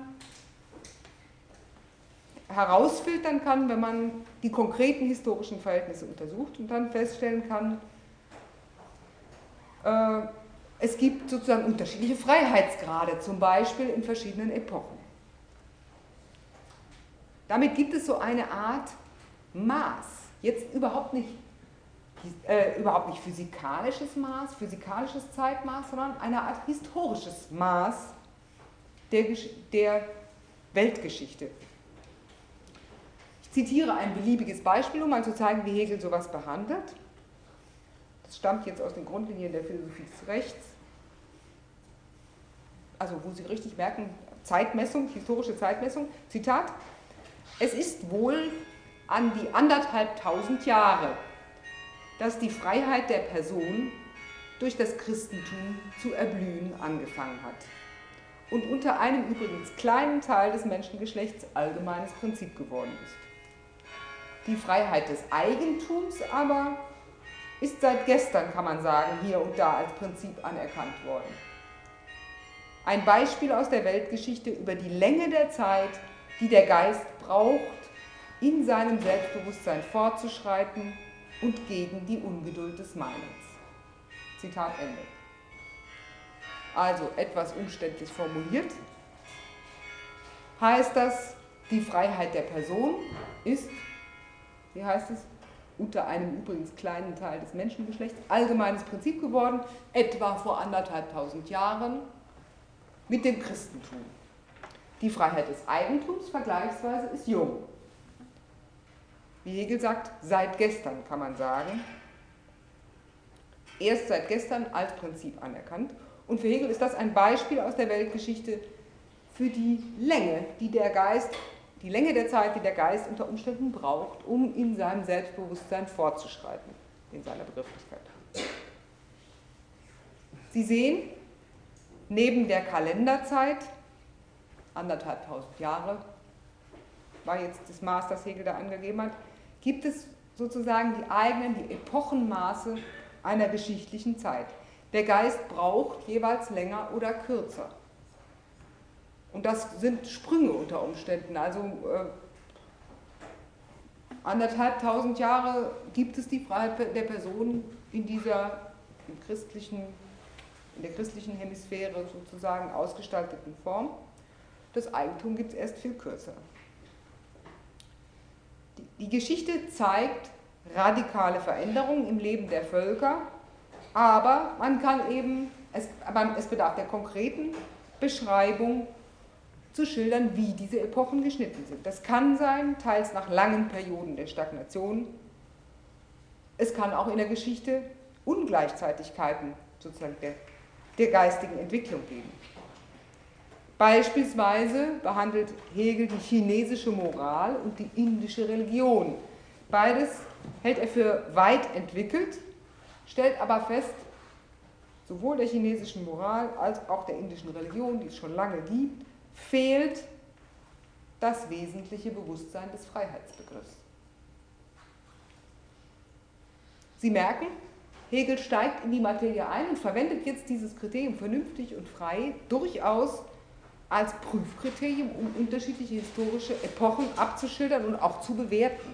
herausfiltern kann, wenn man die konkreten historischen Verhältnisse untersucht und dann feststellen kann, äh, es gibt sozusagen unterschiedliche Freiheitsgrade, zum Beispiel in verschiedenen Epochen. Damit gibt es so eine Art Maß, jetzt überhaupt nicht, äh, überhaupt nicht physikalisches Maß, physikalisches Zeitmaß, sondern eine Art historisches Maß der, der Weltgeschichte. Ich zitiere ein beliebiges Beispiel, um mal zu zeigen, wie Hegel sowas behandelt. Das stammt jetzt aus den Grundlinien der Philosophie des Rechts. Also, wo Sie richtig merken, Zeitmessung, historische Zeitmessung. Zitat: Es ist wohl an die anderthalbtausend Jahre, dass die Freiheit der Person durch das Christentum zu erblühen angefangen hat und unter einem übrigens kleinen Teil des Menschengeschlechts allgemeines Prinzip geworden ist. Die Freiheit des Eigentums aber ist seit gestern, kann man sagen, hier und da als Prinzip anerkannt worden. Ein Beispiel aus der Weltgeschichte über die Länge der Zeit, die der Geist braucht, in seinem Selbstbewusstsein fortzuschreiten und gegen die Ungeduld des Meinens. Zitat Ende. Also etwas umständlich formuliert, heißt das, die Freiheit der Person ist, wie heißt es, unter einem übrigens kleinen Teil des Menschengeschlechts, allgemeines Prinzip geworden, etwa vor anderthalbtausend Jahren mit dem Christentum. Die Freiheit des Eigentums vergleichsweise ist jung. Wie Hegel sagt, seit gestern kann man sagen, erst seit gestern als Prinzip anerkannt. Und für Hegel ist das ein Beispiel aus der Weltgeschichte für die Länge, die der Geist, die Länge der Zeit, die der Geist unter Umständen braucht, um in seinem Selbstbewusstsein fortzuschreiten, in seiner Begrifflichkeit. Sie sehen, neben der Kalenderzeit, anderthalbtausend Jahre, war jetzt das Maß, das Hegel da angegeben hat, gibt es sozusagen die eigenen, die Epochenmaße einer geschichtlichen Zeit. Der Geist braucht jeweils länger oder kürzer. Und das sind Sprünge unter Umständen. Also äh, anderthalbtausend Jahre gibt es die Freiheit der Person in dieser im christlichen, in der christlichen Hemisphäre sozusagen ausgestalteten Form. Das Eigentum gibt es erst viel kürzer. Die, die Geschichte zeigt radikale Veränderungen im Leben der Völker, aber man kann eben, es, aber es bedarf der konkreten Beschreibung zu schildern, wie diese Epochen geschnitten sind. Das kann sein, teils nach langen Perioden der Stagnation. Es kann auch in der Geschichte Ungleichzeitigkeiten sozusagen der, der geistigen Entwicklung geben. Beispielsweise behandelt Hegel die chinesische Moral und die indische Religion. Beides hält er für weit entwickelt, stellt aber fest, sowohl der chinesischen Moral als auch der indischen Religion, die es schon lange gibt, fehlt das wesentliche Bewusstsein des Freiheitsbegriffs. Sie merken, Hegel steigt in die Materie ein und verwendet jetzt dieses Kriterium vernünftig und frei durchaus als Prüfkriterium, um unterschiedliche historische Epochen abzuschildern und auch zu bewerten.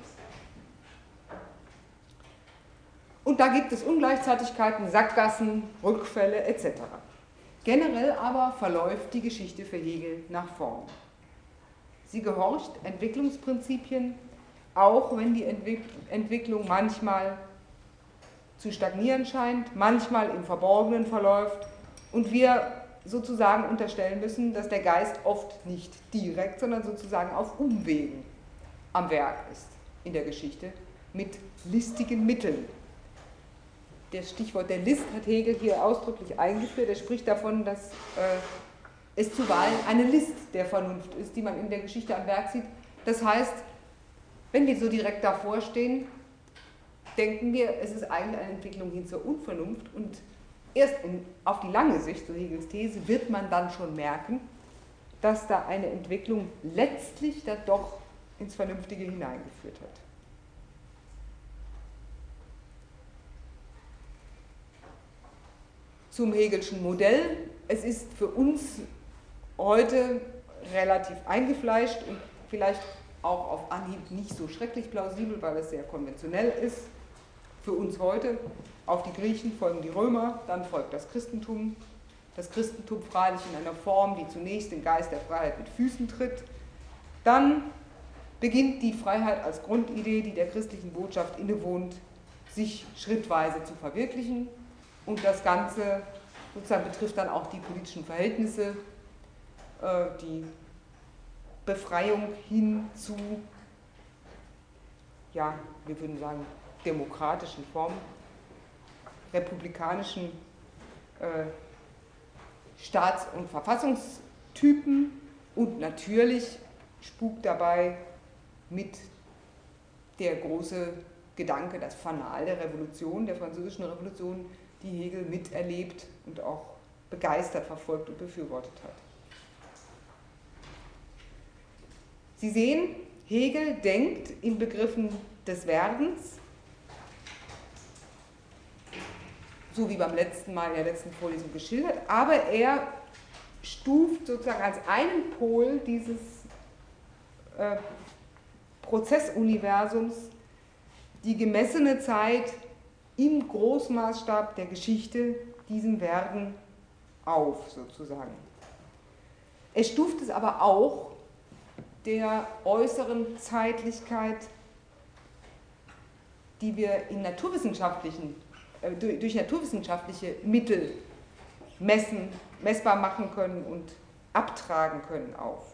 Und da gibt es Ungleichzeitigkeiten, Sackgassen, Rückfälle et cetera. Generell aber verläuft die Geschichte für Hegel nach vorn. Sie gehorcht Entwicklungsprinzipien, auch wenn die Entwicklung manchmal zu stagnieren scheint, manchmal im Verborgenen verläuft und wir sozusagen unterstellen müssen, dass der Geist oft nicht direkt, sondern sozusagen auf Umwegen am Werk ist in der Geschichte mit listigen Mitteln. Das Stichwort der List hat Hegel hier ausdrücklich eingeführt. Er spricht davon, dass äh, es zuweilen eine List der Vernunft ist, die man in der Geschichte am Werk sieht. Das heißt, wenn wir so direkt davor stehen, denken wir, es ist eigentlich eine Entwicklung hin zur Unvernunft und erst in, auf die lange Sicht, so Hegels These, wird man dann schon merken, dass da eine Entwicklung letztlich da doch ins Vernünftige hineingeführt hat. Zum Hegelschen Modell. Es ist für uns heute relativ eingefleischt und vielleicht auch auf Anhieb nicht so schrecklich plausibel, weil es sehr konventionell ist. Für uns heute, auf die Griechen folgen die Römer, dann folgt das Christentum. Das Christentum freilich in einer Form, die zunächst den Geist der Freiheit mit Füßen tritt. Dann beginnt die Freiheit als Grundidee, die der christlichen Botschaft innewohnt, sich schrittweise zu verwirklichen. Und das Ganze sozusagen betrifft dann auch die politischen Verhältnisse, äh, die Befreiung hin zu, ja, wir würden sagen, demokratischen Formen, republikanischen äh, Staats- und Verfassungstypen und natürlich spukt dabei mit der große Gedanke, das Fanal der Revolution, der französischen Revolution, die Hegel miterlebt und auch begeistert verfolgt und befürwortet hat. Sie sehen, Hegel denkt in Begriffen des Werdens, so wie beim letzten Mal in der letzten Vorlesung geschildert, aber er stuft sozusagen als einen Pol dieses äh, Prozessuniversums die gemessene Zeit im Großmaßstab der Geschichte diesem Werden auf, sozusagen. Er stuft es aber auch der äußeren Zeitlichkeit, die wir in naturwissenschaftlichen, äh, durch, durch naturwissenschaftliche Mittel messen, messbar machen können und abtragen können, auf.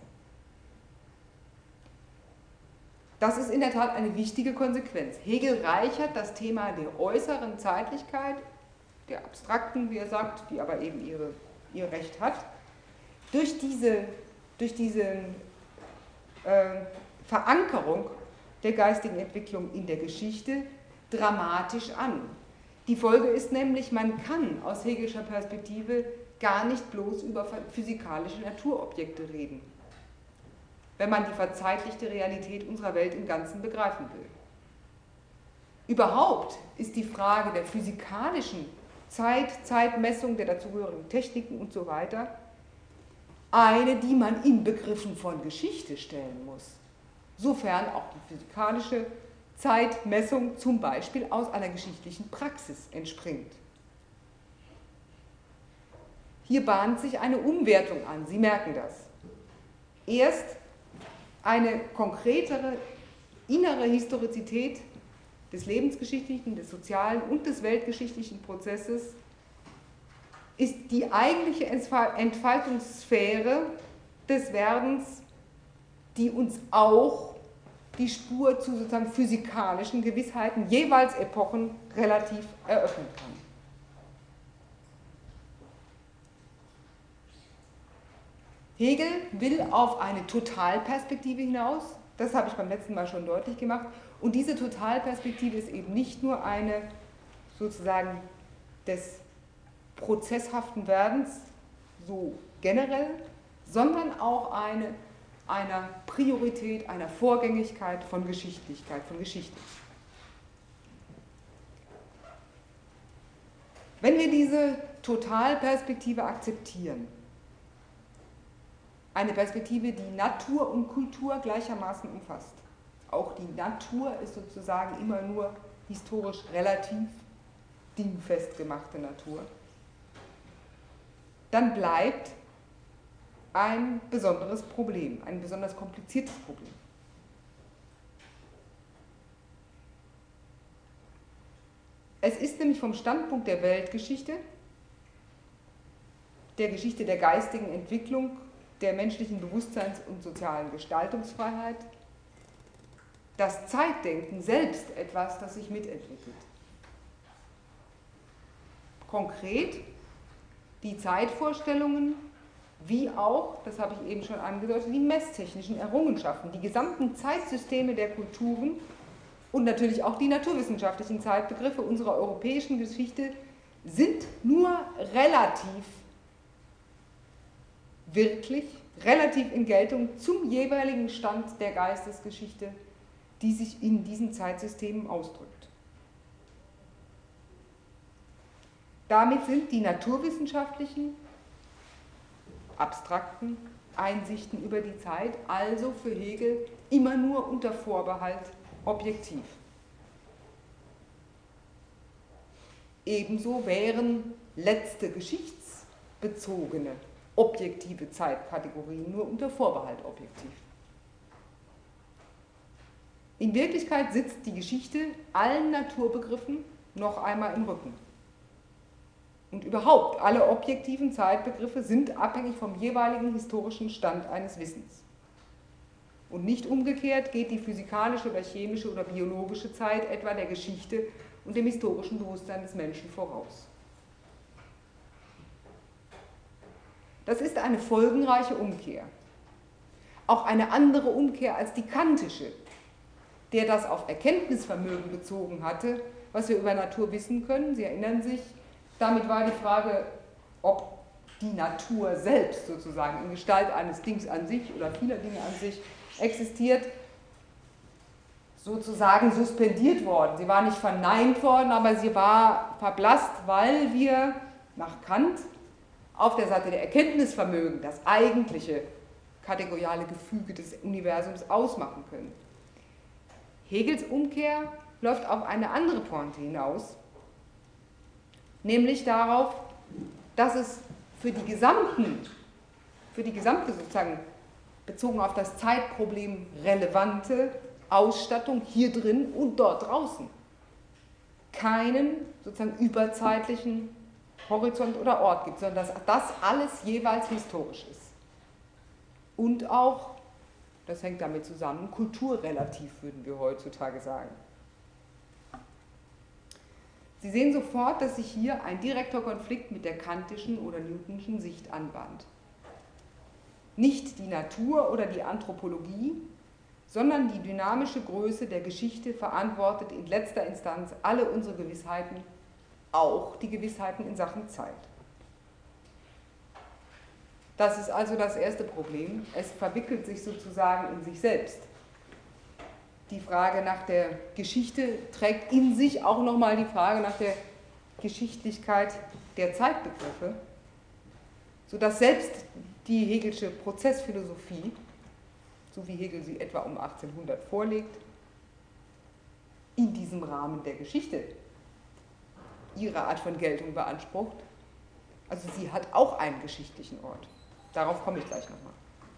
Das ist in der Tat eine wichtige Konsequenz. Hegel reichert das Thema der äußeren Zeitlichkeit, der abstrakten, wie er sagt, die aber eben ihre, ihr Recht hat, durch diese, durch diese äh, Verankerung der geistigen Entwicklung in der Geschichte dramatisch an. Die Folge ist nämlich, man kann aus Hegelscher Perspektive gar nicht bloß über physikalische Naturobjekte reden, wenn man die verzeitlichte Realität unserer Welt im Ganzen begreifen will. Überhaupt ist die Frage der physikalischen Zeit, Zeitmessung, der dazugehörigen Techniken und so weiter, eine, die man in Begriffen von Geschichte stellen muss, sofern auch die physikalische Zeitmessung zum Beispiel aus einer geschichtlichen Praxis entspringt. Hier bahnt sich eine Umwertung an, Sie merken das. Erst eine konkretere innere Historizität des lebensgeschichtlichen, des sozialen und des weltgeschichtlichen Prozesses ist die eigentliche Entfaltungssphäre des Werdens, die uns auch die Spur zu sozusagen physikalischen Gewissheiten jeweils Epochen relativ eröffnen kann. Hegel will auf eine Totalperspektive hinaus, das habe ich beim letzten Mal schon deutlich gemacht, und diese Totalperspektive ist eben nicht nur eine sozusagen des prozesshaften Werdens, so generell, sondern auch eine einer Priorität, einer Vorgängigkeit von Geschichtlichkeit, von Geschichte. Wenn wir diese Totalperspektive akzeptieren, eine Perspektive, die Natur und Kultur gleichermaßen umfasst, auch die Natur ist sozusagen immer nur historisch relativ dingfest gemachte Natur, dann bleibt ein besonderes Problem, ein besonders kompliziertes Problem. Es ist nämlich vom Standpunkt der Weltgeschichte, der Geschichte der geistigen Entwicklung, der menschlichen Bewusstseins- und sozialen Gestaltungsfreiheit, das Zeitdenken selbst etwas, das sich mitentwickelt. Konkret die Zeitvorstellungen, wie auch, das habe ich eben schon angedeutet, die messtechnischen Errungenschaften, die gesamten Zeitsysteme der Kulturen und natürlich auch die naturwissenschaftlichen Zeitbegriffe unserer europäischen Geschichte sind nur relativ wirklich, relativ in Geltung zum jeweiligen Stand der Geistesgeschichte, die sich in diesen Zeitsystemen ausdrückt. Damit sind die naturwissenschaftlichen abstrakten Einsichten über die Zeit, also für Hegel immer nur unter Vorbehalt objektiv. Ebenso wären letzte geschichtsbezogene objektive Zeitkategorien nur unter Vorbehalt objektiv. In Wirklichkeit sitzt die Geschichte allen Naturbegriffen noch einmal im Rücken. Und überhaupt, alle objektiven Zeitbegriffe sind abhängig vom jeweiligen historischen Stand eines Wissens. Und nicht umgekehrt geht die physikalische oder chemische oder biologische Zeit etwa der Geschichte und dem historischen Bewusstsein des Menschen voraus. Das ist eine folgenreiche Umkehr. Auch eine andere Umkehr als die kantische, der das auf Erkenntnisvermögen bezogen hatte, was wir über Natur wissen können. Sie erinnern sich, damit war die Frage, ob die Natur selbst sozusagen in Gestalt eines Dings an sich oder vieler Dinge an sich existiert, sozusagen suspendiert worden. Sie war nicht verneint worden, aber sie war verblasst, weil wir nach Kant auf der Seite der Erkenntnisvermögen das eigentliche kategoriale Gefüge des Universums ausmachen können. Hegels Umkehr läuft auf eine andere Pointe hinaus, nämlich darauf, dass es für die gesamten, für die gesamte sozusagen bezogen auf das Zeitproblem relevante Ausstattung hier drin und dort draußen keinen sozusagen überzeitlichen Horizont oder Ort gibt, sondern dass das alles jeweils historisch ist. Und auch, das hängt damit zusammen, kulturrelativ, würden wir heutzutage sagen. Sie sehen sofort, dass sich hier ein direkter Konflikt mit der kantischen oder newtonschen Sicht anbahnt. Nicht die Natur oder die Anthropologie, sondern die dynamische Größe der Geschichte verantwortet in letzter Instanz alle unsere Gewissheiten, auch die Gewissheiten in Sachen Zeit. Das ist also das erste Problem. Es verwickelt sich sozusagen in sich selbst. Die Frage nach der Geschichte trägt in sich auch nochmal die Frage nach der Geschichtlichkeit der Zeitbegriffe, sodass selbst die Hegelsche Prozessphilosophie, so wie Hegel sie etwa um achtzehnhundert vorlegt, in diesem Rahmen der Geschichte ihre Art von Geltung beansprucht. Also sie hat auch einen geschichtlichen Ort. Darauf komme ich gleich nochmal.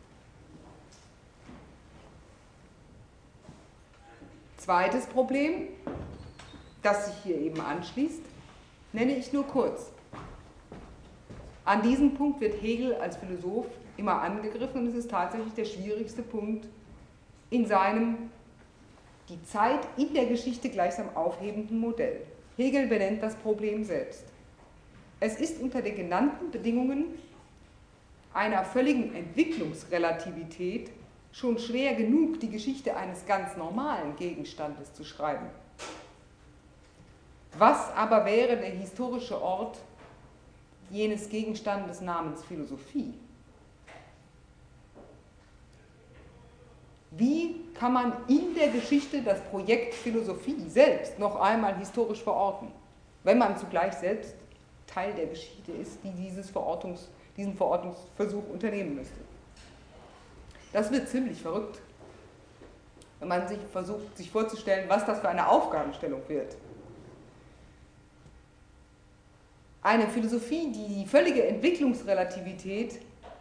Zweites Problem, das sich hier eben anschließt, nenne ich nur kurz. An diesem Punkt wird Hegel als Philosoph immer angegriffen und es ist tatsächlich der schwierigste Punkt in seinem die Zeit in der Geschichte gleichsam aufhebenden Modell. Hegel benennt das Problem selbst. Es ist unter den genannten Bedingungen einer völligen Entwicklungsrelativität schon schwer genug, die Geschichte eines ganz normalen Gegenstandes zu schreiben. Was aber wäre der historische Ort jenes Gegenstandes namens Philosophie? Wie kann man in der Geschichte das Projekt Philosophie selbst noch einmal historisch verorten, wenn man zugleich selbst Teil der Geschichte ist, die dieses Verortungs, diesen Verortungsversuch unternehmen müsste? Das wird ziemlich verrückt, wenn man sich versucht, sich vorzustellen, was das für eine Aufgabenstellung wird. Eine Philosophie, die die völlige Entwicklungsrelativität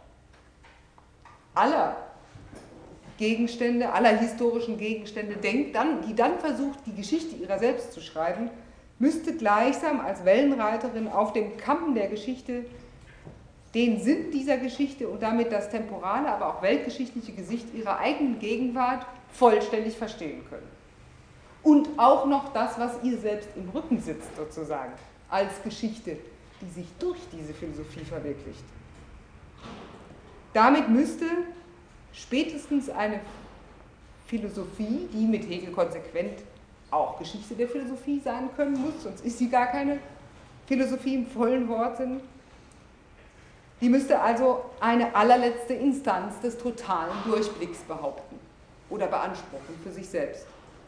aller Gegenstände, aller historischen Gegenstände denkt, dann, die dann versucht, die Geschichte ihrer selbst zu schreiben, müsste gleichsam als Wellenreiterin auf dem Kamm der Geschichte den Sinn dieser Geschichte und damit das temporale, aber auch weltgeschichtliche Gesicht ihrer eigenen Gegenwart vollständig verstehen können. Und auch noch das, was ihr selbst im Rücken sitzt, sozusagen, als Geschichte, die sich durch diese Philosophie verwirklicht. Damit müsste spätestens eine Philosophie, die mit Hegel konsequent auch Geschichte der Philosophie sein können muss, sonst ist sie gar keine Philosophie im vollen Wortsinn. Die müsste also eine allerletzte Instanz des totalen Durchblicks behaupten oder beanspruchen für sich selbst.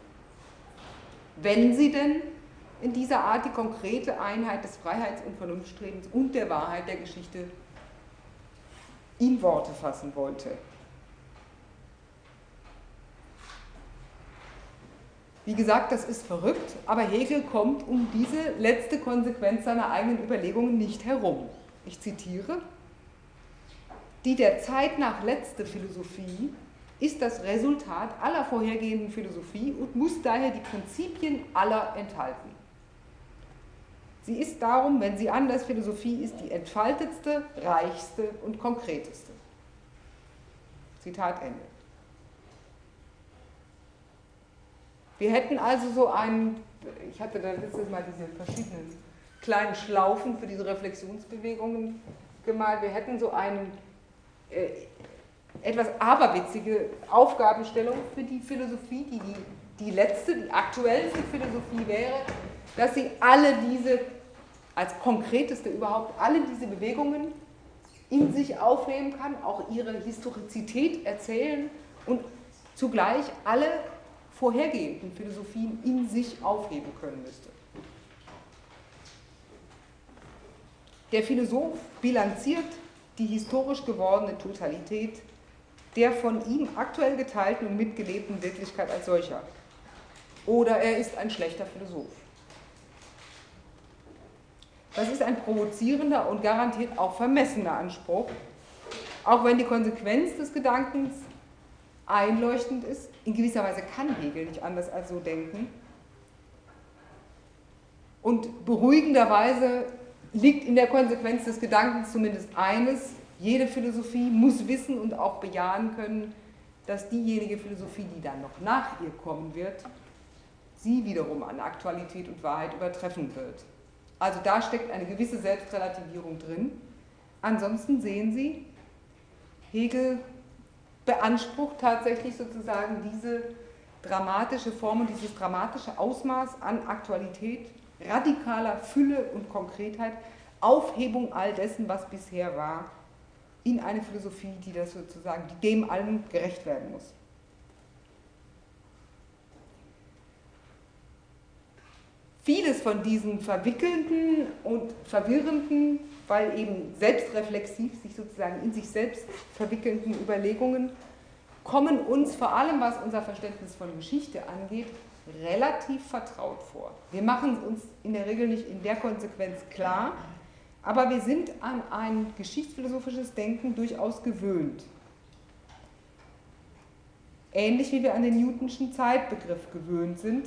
Wenn sie denn in dieser Art die konkrete Einheit des Freiheits- und Vernunftstrebens und der Wahrheit der Geschichte in Worte fassen wollte. Wie gesagt, das ist verrückt, aber Hegel kommt um diese letzte Konsequenz seiner eigenen Überlegungen nicht herum. Ich zitiere: Die der Zeit nach letzte Philosophie ist das Resultat aller vorhergehenden Philosophie und muss daher die Prinzipien aller enthalten. Sie ist darum, wenn sie anders Philosophie ist, die entfaltetste, reichste und konkreteste. Zitat Ende. Wir hätten also so einen, ich hatte da letztes Mal diese verschiedenen kleinen Schlaufen für diese Reflexionsbewegungen gemalt, wir hätten so eine äh, etwas aberwitzige Aufgabenstellung für die Philosophie, die, die die letzte, die aktuellste Philosophie wäre, dass sie alle diese, als konkreteste überhaupt, alle diese Bewegungen in sich aufnehmen kann, auch ihre Historizität erzählen und zugleich alle vorhergehenden Philosophien in sich aufheben können müsste. Der Philosoph bilanziert die historisch gewordene Totalität der von ihm aktuell geteilten und mitgelebten Wirklichkeit als solcher. Oder er ist ein schlechter Philosoph. Das ist ein provozierender und garantiert auch vermessener Anspruch, auch wenn die Konsequenz des Gedankens einleuchtend ist. In gewisser Weise kann Hegel nicht anders als so denken. Und beruhigenderweise liegt in der Konsequenz des Gedankens zumindest eines: jede Philosophie muss wissen und auch bejahen können, dass diejenige Philosophie, die dann noch nach ihr kommen wird, sie wiederum an Aktualität und Wahrheit übertreffen wird. Also da steckt eine gewisse Selbstrelativierung drin. Ansonsten sehen Sie, Hegel beansprucht tatsächlich sozusagen diese dramatische Form und dieses dramatische Ausmaß an Aktualität, radikaler Fülle und Konkretheit, Aufhebung all dessen, was bisher war, in eine Philosophie, die das sozusagen, die dem allem gerecht werden muss. Vieles von diesen verwickelnden und verwirrenden, weil eben selbstreflexiv sich sozusagen in sich selbst verwickelnden Überlegungen kommen uns vor allem, was unser Verständnis von Geschichte angeht, relativ vertraut vor. Wir machen es uns in der Regel nicht in der Konsequenz klar, aber wir sind an ein geschichtsphilosophisches Denken durchaus gewöhnt. Ähnlich wie wir an den Newtonschen Zeitbegriff gewöhnt sind.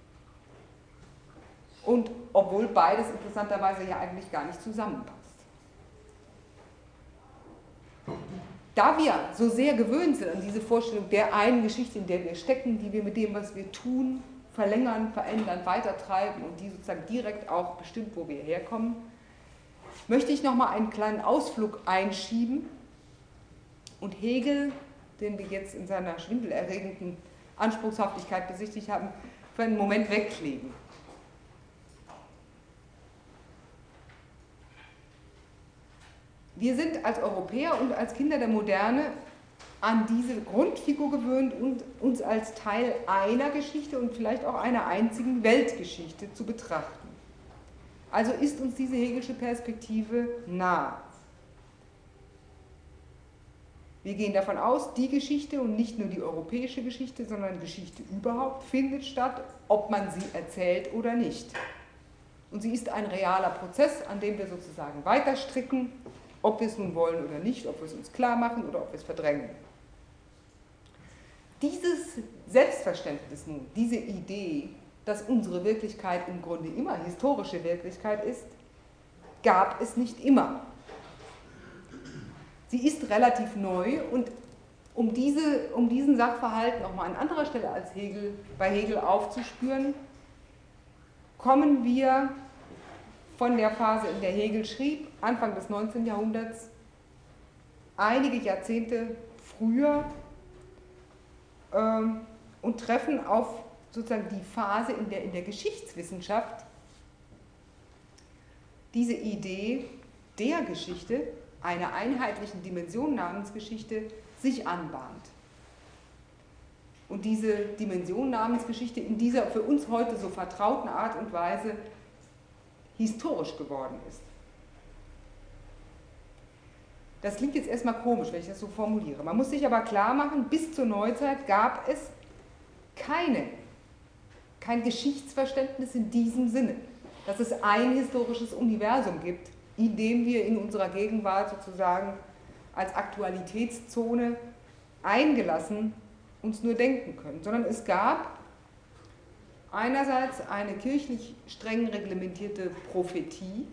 Und obwohl beides interessanterweise ja eigentlich gar nicht zusammenpasst. Da wir so sehr gewöhnt sind an diese Vorstellung der einen Geschichte, in der wir stecken, die wir mit dem, was wir tun, verlängern, verändern, weitertreiben und die sozusagen direkt auch bestimmt, wo wir herkommen, möchte ich nochmal einen kleinen Ausflug einschieben und Hegel, den wir jetzt in seiner schwindelerregenden Anspruchshaftigkeit besichtigt haben, für einen Moment wegkleben. Wir sind als Europäer und als Kinder der Moderne an diese Grundfigur gewöhnt und uns als Teil einer Geschichte und vielleicht auch einer einzigen Weltgeschichte zu betrachten. Also ist uns diese Hegelsche Perspektive nah. Wir gehen davon aus, die Geschichte und nicht nur die europäische Geschichte, sondern Geschichte überhaupt findet statt, ob man sie erzählt oder nicht. Und sie ist ein realer Prozess, an dem wir sozusagen weiterstricken, ob wir es nun wollen oder nicht, ob wir es uns klar machen oder ob wir es verdrängen. Dieses Selbstverständnis nun, diese Idee, dass unsere Wirklichkeit im Grunde immer historische Wirklichkeit ist, gab es nicht immer. Sie ist relativ neu und um, diese, um diesen Sachverhalt nochmal an anderer Stelle als Hegel, bei Hegel aufzuspüren, kommen wir von der Phase, in der Hegel schrieb, Anfang des neunzehnten Jahrhunderts, einige Jahrzehnte früher ähm, und treffen auf sozusagen die Phase, in der in der Geschichtswissenschaft diese Idee der Geschichte, einer einheitlichen Dimension namens Geschichte, sich anbahnt. Und diese Dimension namens Geschichte in dieser für uns heute so vertrauten Art und Weise historisch geworden ist. Das klingt jetzt erstmal komisch, wenn ich das so formuliere. Man muss sich aber klar machen, bis zur Neuzeit gab es keine, kein Geschichtsverständnis in diesem Sinne, dass es ein historisches Universum gibt, in dem wir in unserer Gegenwart sozusagen als Aktualitätszone eingelassen uns nur denken können, sondern es gab einerseits eine kirchlich streng reglementierte Prophetie,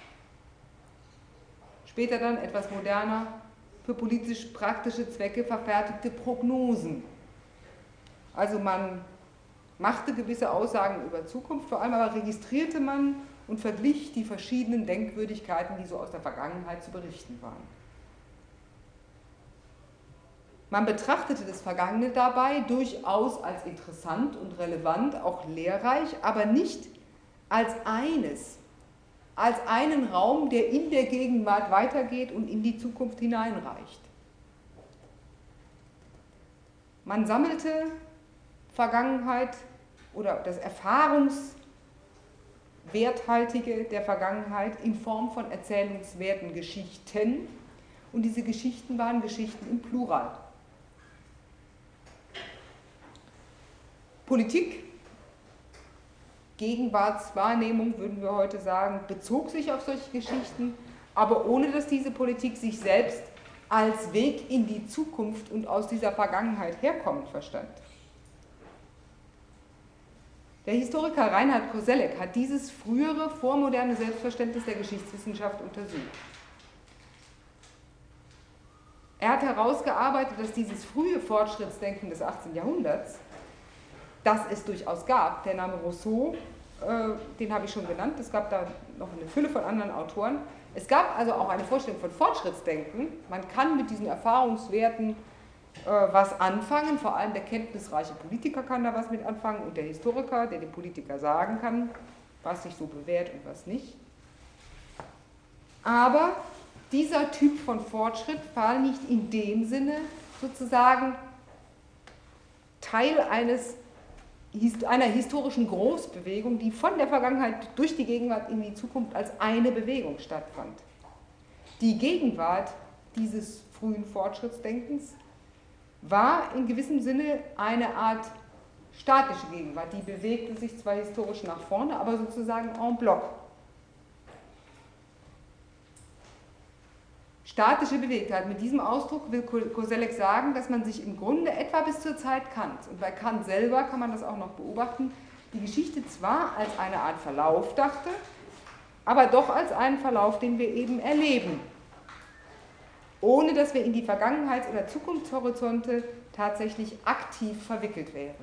später dann etwas moderner, für politisch praktische Zwecke verfertigte Prognosen. Also man machte gewisse Aussagen über Zukunft, vor allem aber registrierte man und verglich die verschiedenen Denkwürdigkeiten, die so aus der Vergangenheit zu berichten waren. Man betrachtete das Vergangene dabei durchaus als interessant und relevant, auch lehrreich, aber nicht als eines, als einen Raum, der in der Gegenwart weitergeht und in die Zukunft hineinreicht. Man sammelte Vergangenheit oder das Erfahrungswerthaltige der Vergangenheit in Form von erzählungswerten Geschichten, und diese Geschichten waren Geschichten im Plural. Politik Gegenwartswahrnehmung, würden wir heute sagen, bezog sich auf solche Geschichten, aber ohne dass diese Politik sich selbst als Weg in die Zukunft und aus dieser Vergangenheit herkommen verstand. Der Historiker Reinhard Koselleck hat dieses frühere, vormoderne Selbstverständnis der Geschichtswissenschaft untersucht. Er hat herausgearbeitet, dass dieses frühe Fortschrittsdenken des achtzehnten Jahrhunderts, das es durchaus gab, der Name Rousseau, äh, den habe ich schon genannt, es gab da noch eine Fülle von anderen Autoren, es gab also auch eine Vorstellung von Fortschrittsdenken, man kann mit diesen Erfahrungswerten äh, was anfangen, vor allem der kenntnisreiche Politiker kann da was mit anfangen und der Historiker, der dem Politiker sagen kann, was sich so bewährt und was nicht. Aber dieser Typ von Fortschritt war nicht in dem Sinne sozusagen Teil eines, einer historischen Großbewegung, die von der Vergangenheit durch die Gegenwart in die Zukunft als eine Bewegung stattfand. Die Gegenwart dieses frühen Fortschrittsdenkens war in gewissem Sinne eine Art statische Gegenwart, die bewegte sich zwar historisch nach vorne, aber sozusagen en bloc. Statische Bewegtheit. Mit diesem Ausdruck will Koselleck sagen, dass man sich im Grunde etwa bis zur Zeit Kant, und bei Kant selber kann man das auch noch beobachten, die Geschichte zwar als eine Art Verlauf dachte, aber doch als einen Verlauf, den wir eben erleben, ohne dass wir in die Vergangenheits- oder Zukunftshorizonte tatsächlich aktiv verwickelt wären.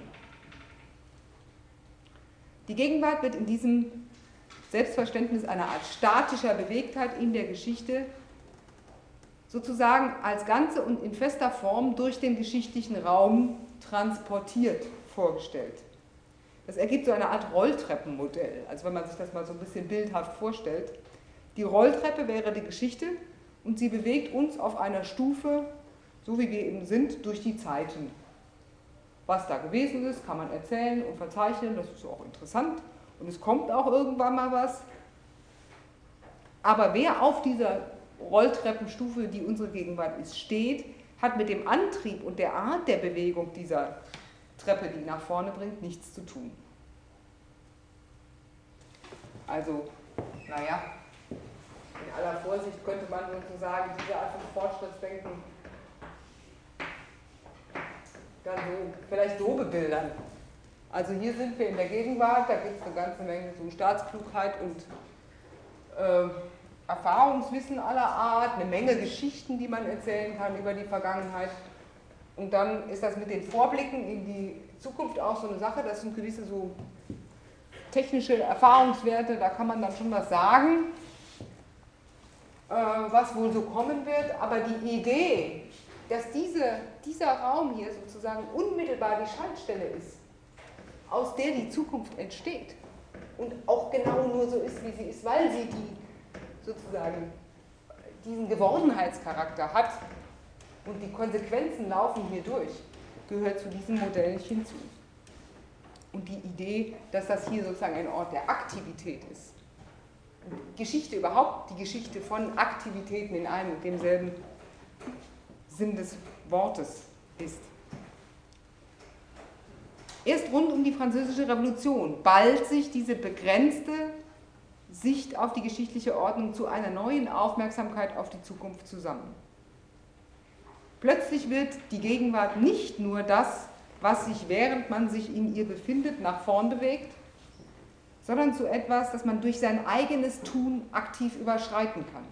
Die Gegenwart wird in diesem Selbstverständnis einer Art statischer Bewegtheit in der Geschichte sozusagen als Ganze und in fester Form durch den geschichtlichen Raum transportiert vorgestellt. Das ergibt so eine Art Rolltreppenmodell, also wenn man sich das mal so ein bisschen bildhaft vorstellt. Die Rolltreppe wäre die Geschichte und sie bewegt uns auf einer Stufe, so wie wir eben sind, durch die Zeiten. Was da gewesen ist, kann man erzählen und verzeichnen, das ist auch interessant und es kommt auch irgendwann mal was. Aber wer auf dieser Rolltreppenstufe, die unsere Gegenwart ist, steht, hat mit dem Antrieb und der Art der Bewegung dieser Treppe, die nach vorne bringt, nichts zu tun. Also, naja, in aller Vorsicht könnte man sozusagen diese Art von Fortschrittsdenken dann so, vielleicht so bebildern. Also hier sind wir in der Gegenwart, da gibt es eine ganze Menge so Staatsklugheit und äh, Erfahrungswissen aller Art, eine Menge Geschichten, die man erzählen kann über die Vergangenheit. Und dann ist das mit den Vorblicken in die Zukunft auch so eine Sache, das sind gewisse so technische Erfahrungswerte, da kann man dann schon was sagen, äh, was wohl so kommen wird, aber die Idee, dass diese, dieser Raum hier sozusagen unmittelbar die Schaltstelle ist, aus der die Zukunft entsteht und auch genau nur so ist, wie sie ist, weil sie die sozusagen diesen Gewordenheitscharakter hat und die Konsequenzen laufen hier durch, gehört zu diesem Modell nicht hinzu. Und die Idee, dass das hier sozusagen ein Ort der Aktivität ist. Und Geschichte überhaupt, die Geschichte von Aktivitäten in einem und demselben Sinn des Wortes ist. Erst rund um die Französische Revolution ballt sich diese begrenzte Sicht auf die geschichtliche Ordnung zu einer neuen Aufmerksamkeit auf die Zukunft zusammen. Plötzlich wird die Gegenwart nicht nur das, was sich, während man sich in ihr befindet, nach vorn bewegt, sondern zu etwas, das man durch sein eigenes Tun aktiv überschreiten kann.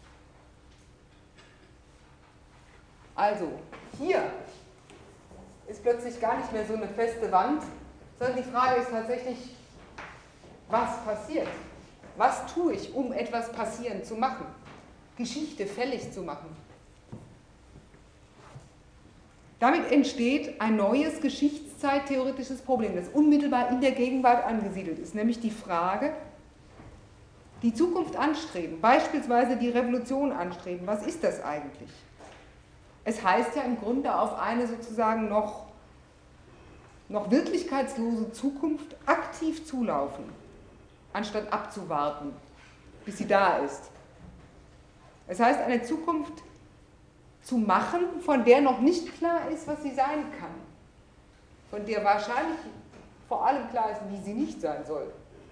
Also, hier ist plötzlich gar nicht mehr so eine feste Wand, sondern die Frage ist tatsächlich, was passiert? Was tue ich, um etwas passieren zu machen? Geschichte fällig zu machen? Damit entsteht ein neues geschichtszeittheoretisches Problem, das unmittelbar in der Gegenwart angesiedelt ist, nämlich die Frage, die Zukunft anstreben, beispielsweise die Revolution anstreben, was ist das eigentlich? Es heißt ja im Grunde auf eine sozusagen noch, noch wirklichkeitslose Zukunft aktiv zulaufen, anstatt abzuwarten, bis sie da ist. Es heißt, eine Zukunft zu machen, von der noch nicht klar ist, was sie sein kann, von der wahrscheinlich vor allem klar ist, wie sie nicht sein soll.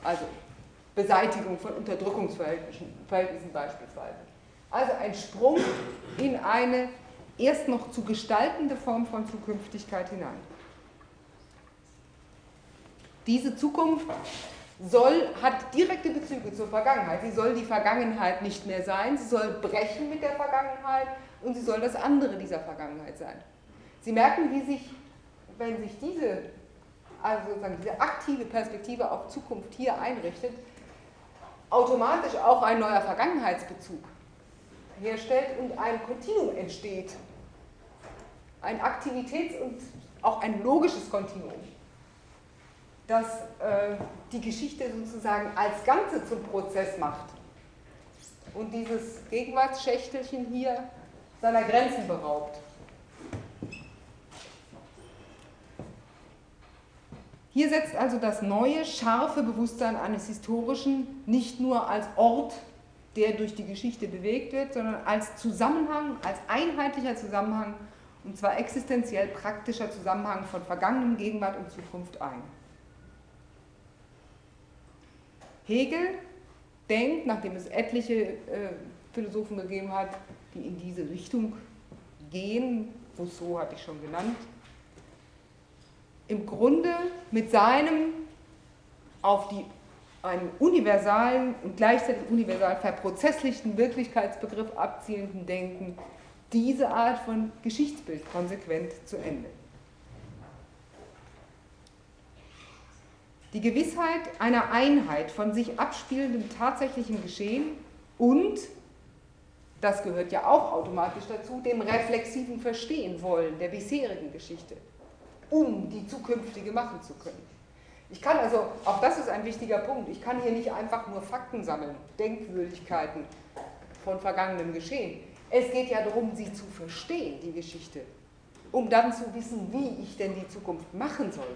also Beseitigung von Unterdrückungsverhältnissen Verhältnissen beispielsweise. Also ein Sprung in eine erst noch zu gestaltende Form von Zukünftigkeit hinein. Diese Zukunft soll, hat direkte Bezüge zur Vergangenheit. Sie soll die Vergangenheit nicht mehr sein, sie soll brechen mit der Vergangenheit und sie soll das andere dieser Vergangenheit sein. Sie merken, wie sich, wenn sich diese, also sozusagen diese aktive Perspektive auf Zukunft hier einrichtet, automatisch auch ein neuer Vergangenheitsbezug herstellt und ein Kontinuum entsteht. Ein Aktivitäts- und auch ein logisches Kontinuum, das äh, die Geschichte sozusagen als Ganze zum Prozess macht und dieses Gegenwartsschächtelchen hier seiner Grenzen beraubt. Hier setzt also das neue, scharfe Bewusstsein eines Historischen nicht nur als Ort, der durch die Geschichte bewegt wird, sondern als Zusammenhang, als einheitlicher Zusammenhang, und zwar existenziell praktischer Zusammenhang von Vergangenem, Gegenwart und Zukunft ein. Hegel denkt, nachdem es etliche äh, Philosophen gegeben hat, die in diese Richtung gehen, Rousseau hatte ich schon genannt, im Grunde mit seinem auf die, einen universalen und gleichzeitig universal verprozesslichten Wirklichkeitsbegriff abzielenden Denken diese Art von Geschichtsbild konsequent zu Ende. Die Gewissheit einer Einheit von sich abspielendem tatsächlichen Geschehen und, das gehört ja auch automatisch dazu, dem reflexiven Verstehen wollen der bisherigen Geschichte, um die zukünftige machen zu können. Ich kann also, auch das ist ein wichtiger Punkt, ich kann hier nicht einfach nur Fakten sammeln, Denkwürdigkeiten von vergangenem Geschehen. Es geht ja darum, sie zu verstehen, die Geschichte, um dann zu wissen, wie ich denn die Zukunft machen soll.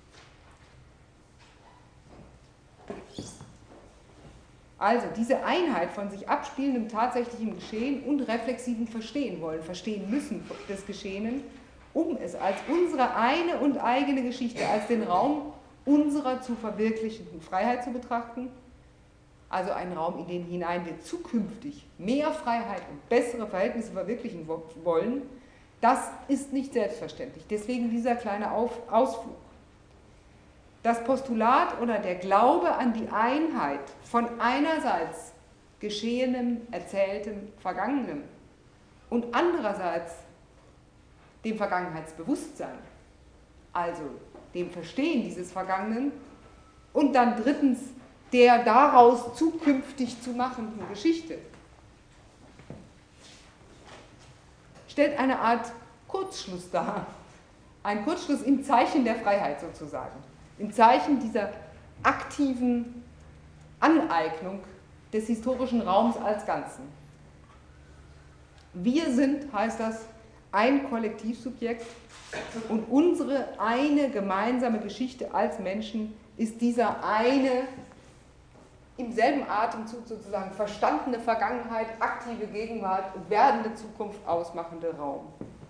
Also diese Einheit von sich abspielendem tatsächlichem Geschehen und reflexivem Verstehen wollen, verstehen müssen des Geschehenen, um es als unsere eine und eigene Geschichte, als den Raum unserer zu verwirklichenden Freiheit zu betrachten, also einen Raum, in den hinein wir zukünftig mehr Freiheit und bessere Verhältnisse verwirklichen wollen, das ist nicht selbstverständlich. Deswegen dieser kleine Ausflug. Das Postulat oder der Glaube an die Einheit von einerseits Geschehenem, Erzähltem, Vergangenem und andererseits dem Vergangenheitsbewusstsein, also dem Verstehen dieses Vergangenen und dann drittens der daraus zukünftig zu machenden Geschichte, stellt eine Art Kurzschluss dar, ein Kurzschluss im Zeichen der Freiheit sozusagen, im Zeichen dieser aktiven Aneignung des historischen Raums als Ganzen. Wir sind, heißt das, ein Kollektivsubjekt und unsere eine gemeinsame Geschichte als Menschen ist dieser eine im selben Atemzug sozusagen verstandene Vergangenheit, aktive Gegenwart und werdende Zukunft ausmachende Raum.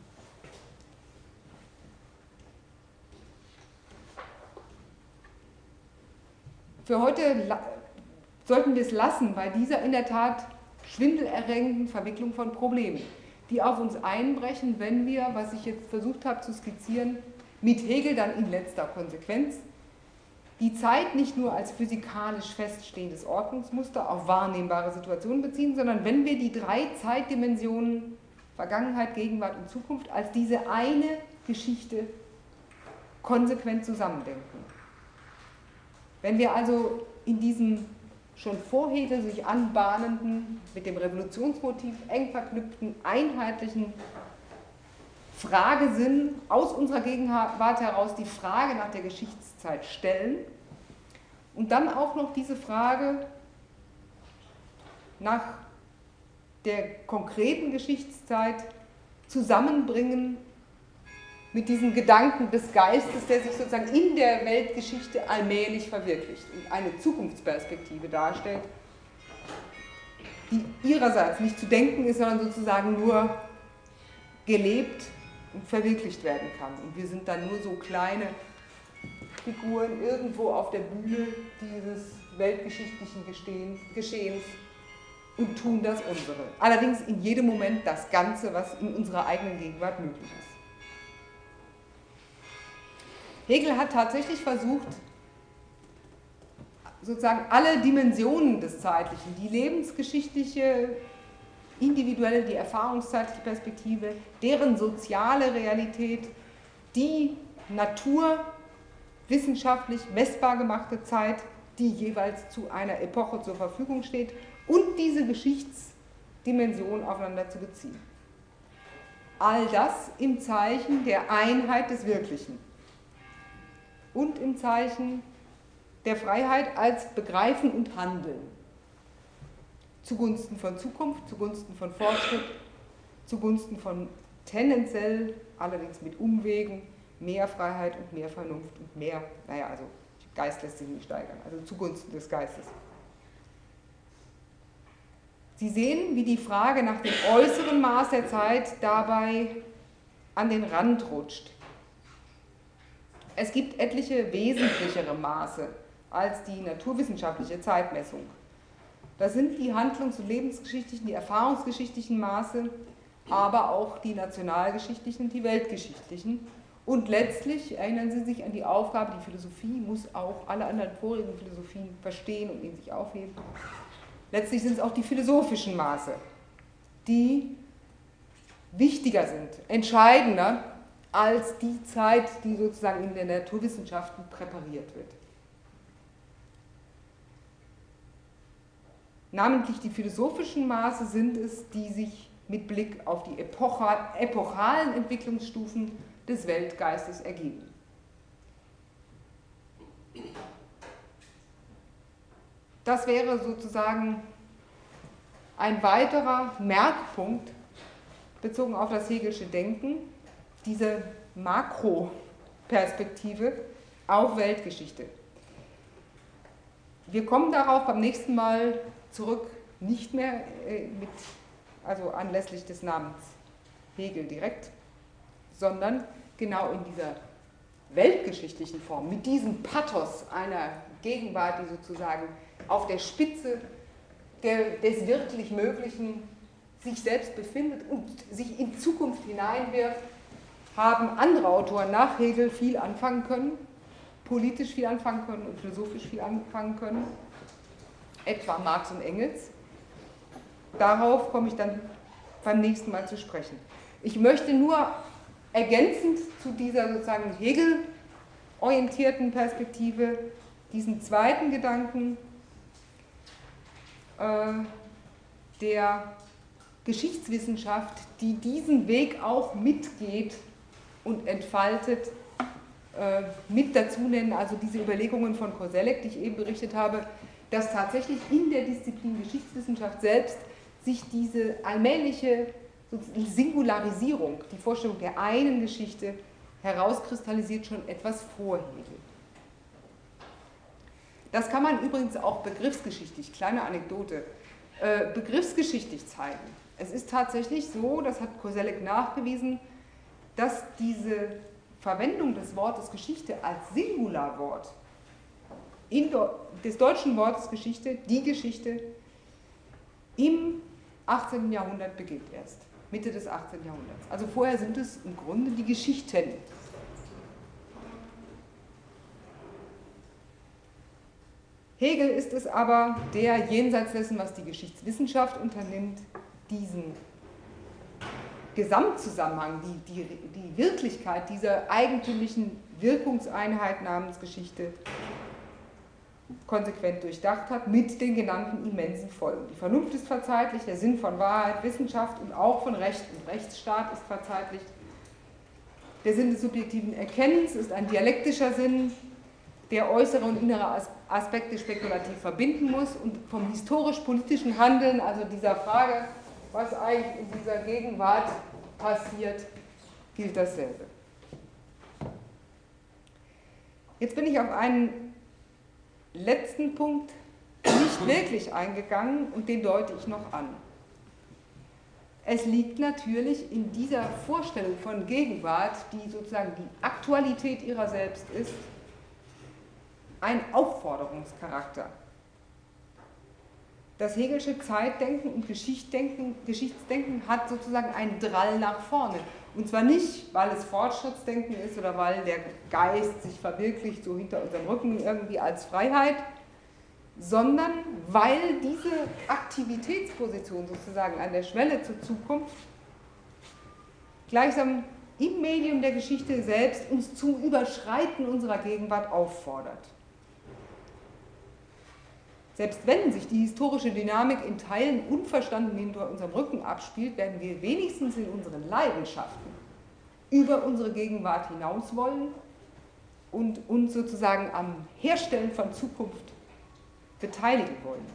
Für heute sollten wir es lassen bei dieser in der Tat schwindelerregenden Verwicklung von Problemen, die auf uns einbrechen, wenn wir, was ich jetzt versucht habe zu skizzieren, mit Hegel dann in letzter Konsequenz, die Zeit nicht nur als physikalisch feststehendes Ordnungsmuster auf wahrnehmbare Situationen beziehen, sondern wenn wir die drei Zeitdimensionen Vergangenheit, Gegenwart und Zukunft als diese eine Geschichte konsequent zusammendenken. Wenn wir also in diesem schon vor Hegel sich anbahnenden, mit dem Revolutionsmotiv eng verknüpften, einheitlichen Fragesinn aus unserer Gegenwart heraus die Frage nach der Geschichtszeit stellen und dann auch noch diese Frage nach der konkreten Geschichtszeit zusammenbringen mit diesem Gedanken des Geistes, der sich sozusagen in der Weltgeschichte allmählich verwirklicht und eine Zukunftsperspektive darstellt, die ihrerseits nicht zu denken ist, sondern sozusagen nur gelebt und verwirklicht werden kann. Und wir sind dann nur so kleine Figuren irgendwo auf der Bühne dieses weltgeschichtlichen Geschehens und tun das unsere. Allerdings in jedem Moment das Ganze, was in unserer eigenen Gegenwart möglich ist. Hegel hat tatsächlich versucht, sozusagen alle Dimensionen des Zeitlichen, die lebensgeschichtliche, individuelle, die erfahrungszeitliche Perspektive, deren soziale Realität, die naturwissenschaftlich messbar gemachte Zeit, die jeweils zu einer Epoche zur Verfügung steht, und diese Geschichtsdimension aufeinander zu beziehen. All das im Zeichen der Einheit des Wirklichen und im Zeichen der Freiheit als Begreifen und Handeln. Zugunsten von Zukunft, zugunsten von Fortschritt, zugunsten von tendenziell, allerdings mit Umwegen, mehr Freiheit und mehr Vernunft und mehr, naja, also Geist lässt sich nicht steigern, also zugunsten des Geistes. Sie sehen, wie die Frage nach dem äußeren Maß der Zeit dabei an den Rand rutscht. Es gibt etliche wesentlichere Maße als die naturwissenschaftliche Zeitmessung. Das sind die handlungs- und lebensgeschichtlichen, die erfahrungsgeschichtlichen Maße, aber auch die nationalgeschichtlichen und die weltgeschichtlichen. Und letztlich erinnern Sie sich an die Aufgabe, die Philosophie muss auch alle anderen vorigen Philosophien verstehen und in sich aufheben. Letztlich sind es auch die philosophischen Maße, die wichtiger sind, entscheidender als die Zeit, die sozusagen in den Naturwissenschaften präpariert wird. Namentlich die philosophischen Maße sind es, die sich mit Blick auf die epochalen Entwicklungsstufen des Weltgeistes ergeben. Das wäre sozusagen ein weiterer Merkpunkt bezogen auf das Hegelsche Denken, diese Makroperspektive auf Weltgeschichte. Wir kommen darauf beim nächsten Mal zurück, nicht mehr äh, mit, also anlässlich des Namens Hegel direkt, sondern genau in dieser weltgeschichtlichen Form, mit diesem Pathos einer Gegenwart, die sozusagen auf der Spitze der, des wirklich Möglichen sich selbst befindet und sich in Zukunft hineinwirft, haben andere Autoren nach Hegel viel anfangen können, politisch viel anfangen können und philosophisch viel anfangen können, etwa Marx und Engels. Darauf komme ich dann beim nächsten Mal zu sprechen. Ich möchte nur ergänzend zu dieser sozusagen Hegel-orientierten Perspektive diesen zweiten Gedanken äh, der Geschichtswissenschaft, die diesen Weg auch mitgeht und entfaltet, äh, mit dazu nennen, also diese Überlegungen von Koselleck, die ich eben berichtet habe, dass tatsächlich in der Disziplin Geschichtswissenschaft selbst sich diese allmähliche Singularisierung, die Vorstellung der einen Geschichte, herauskristallisiert schon etwas vor Hegel. Das kann man übrigens auch begriffsgeschichtlich, kleine Anekdote, äh, begriffsgeschichtlich zeigen. Es ist tatsächlich so, das hat Koselleck nachgewiesen, dass diese Verwendung des Wortes Geschichte als Singularwort in des deutschen Wortes Geschichte, die Geschichte, im achtzehnten Jahrhundert beginnt erst, Mitte des achtzehnten Jahrhunderts. Also vorher sind es im Grunde die Geschichten. Hegel ist es aber, der jenseits dessen, was die Geschichtswissenschaft unternimmt, diesen Gesamtzusammenhang, die, die, die Wirklichkeit dieser eigentümlichen Wirkungseinheit namens Geschichte konsequent durchdacht hat, mit den genannten immensen Folgen. Die Vernunft ist verzeitlicht, der Sinn von Wahrheit, Wissenschaft und auch von Recht und Rechtsstaat ist verzeitlicht. Der Sinn des subjektiven Erkennens ist ein dialektischer Sinn, der äußere und innere Aspekte spekulativ verbinden muss, und vom historisch-politischen Handeln, also dieser Frage, was eigentlich in dieser Gegenwart passiert, gilt dasselbe. Jetzt bin ich auf einen letzten Punkt nicht wirklich eingegangen und den deute ich noch an. Es liegt natürlich in dieser Vorstellung von Gegenwart, die sozusagen die Aktualität ihrer selbst ist, ein Aufforderungscharakter. Das Hegelsche Zeitdenken und Geschichtsdenken, Geschichtsdenken hat sozusagen einen Drall nach vorne. Und zwar nicht, weil es Fortschrittsdenken ist oder weil der Geist sich verwirklicht, so hinter unserem Rücken irgendwie als Freiheit, sondern weil diese Aktivitätsposition sozusagen an der Schwelle zur Zukunft gleichsam im Medium der Geschichte selbst uns zum Überschreiten unserer Gegenwart auffordert. Selbst wenn sich die historische Dynamik in Teilen unverstanden hinter unserem Rücken abspielt, werden wir wenigstens in unseren Leidenschaften über unsere Gegenwart hinaus wollen und uns sozusagen am Herstellen von Zukunft beteiligen wollen.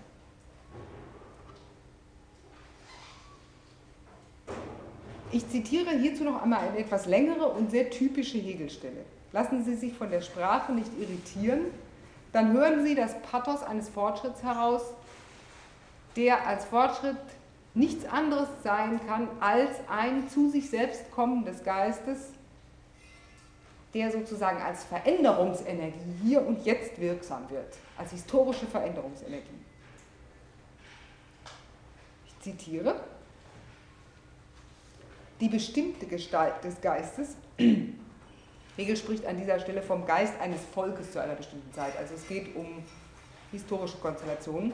Ich zitiere hierzu noch einmal eine etwas längere und sehr typische Hegelstelle. Lassen Sie sich von der Sprache nicht irritieren, dann hören Sie das Pathos eines Fortschritts heraus, der als Fortschritt nichts anderes sein kann als ein zu sich selbst Kommen des Geistes, der sozusagen als Veränderungsenergie hier und jetzt wirksam wird, als historische Veränderungsenergie. Ich zitiere: Die bestimmte Gestalt des Geistes, Hegel spricht an dieser Stelle vom Geist eines Volkes zu einer bestimmten Zeit, also es geht um historische Konstellationen,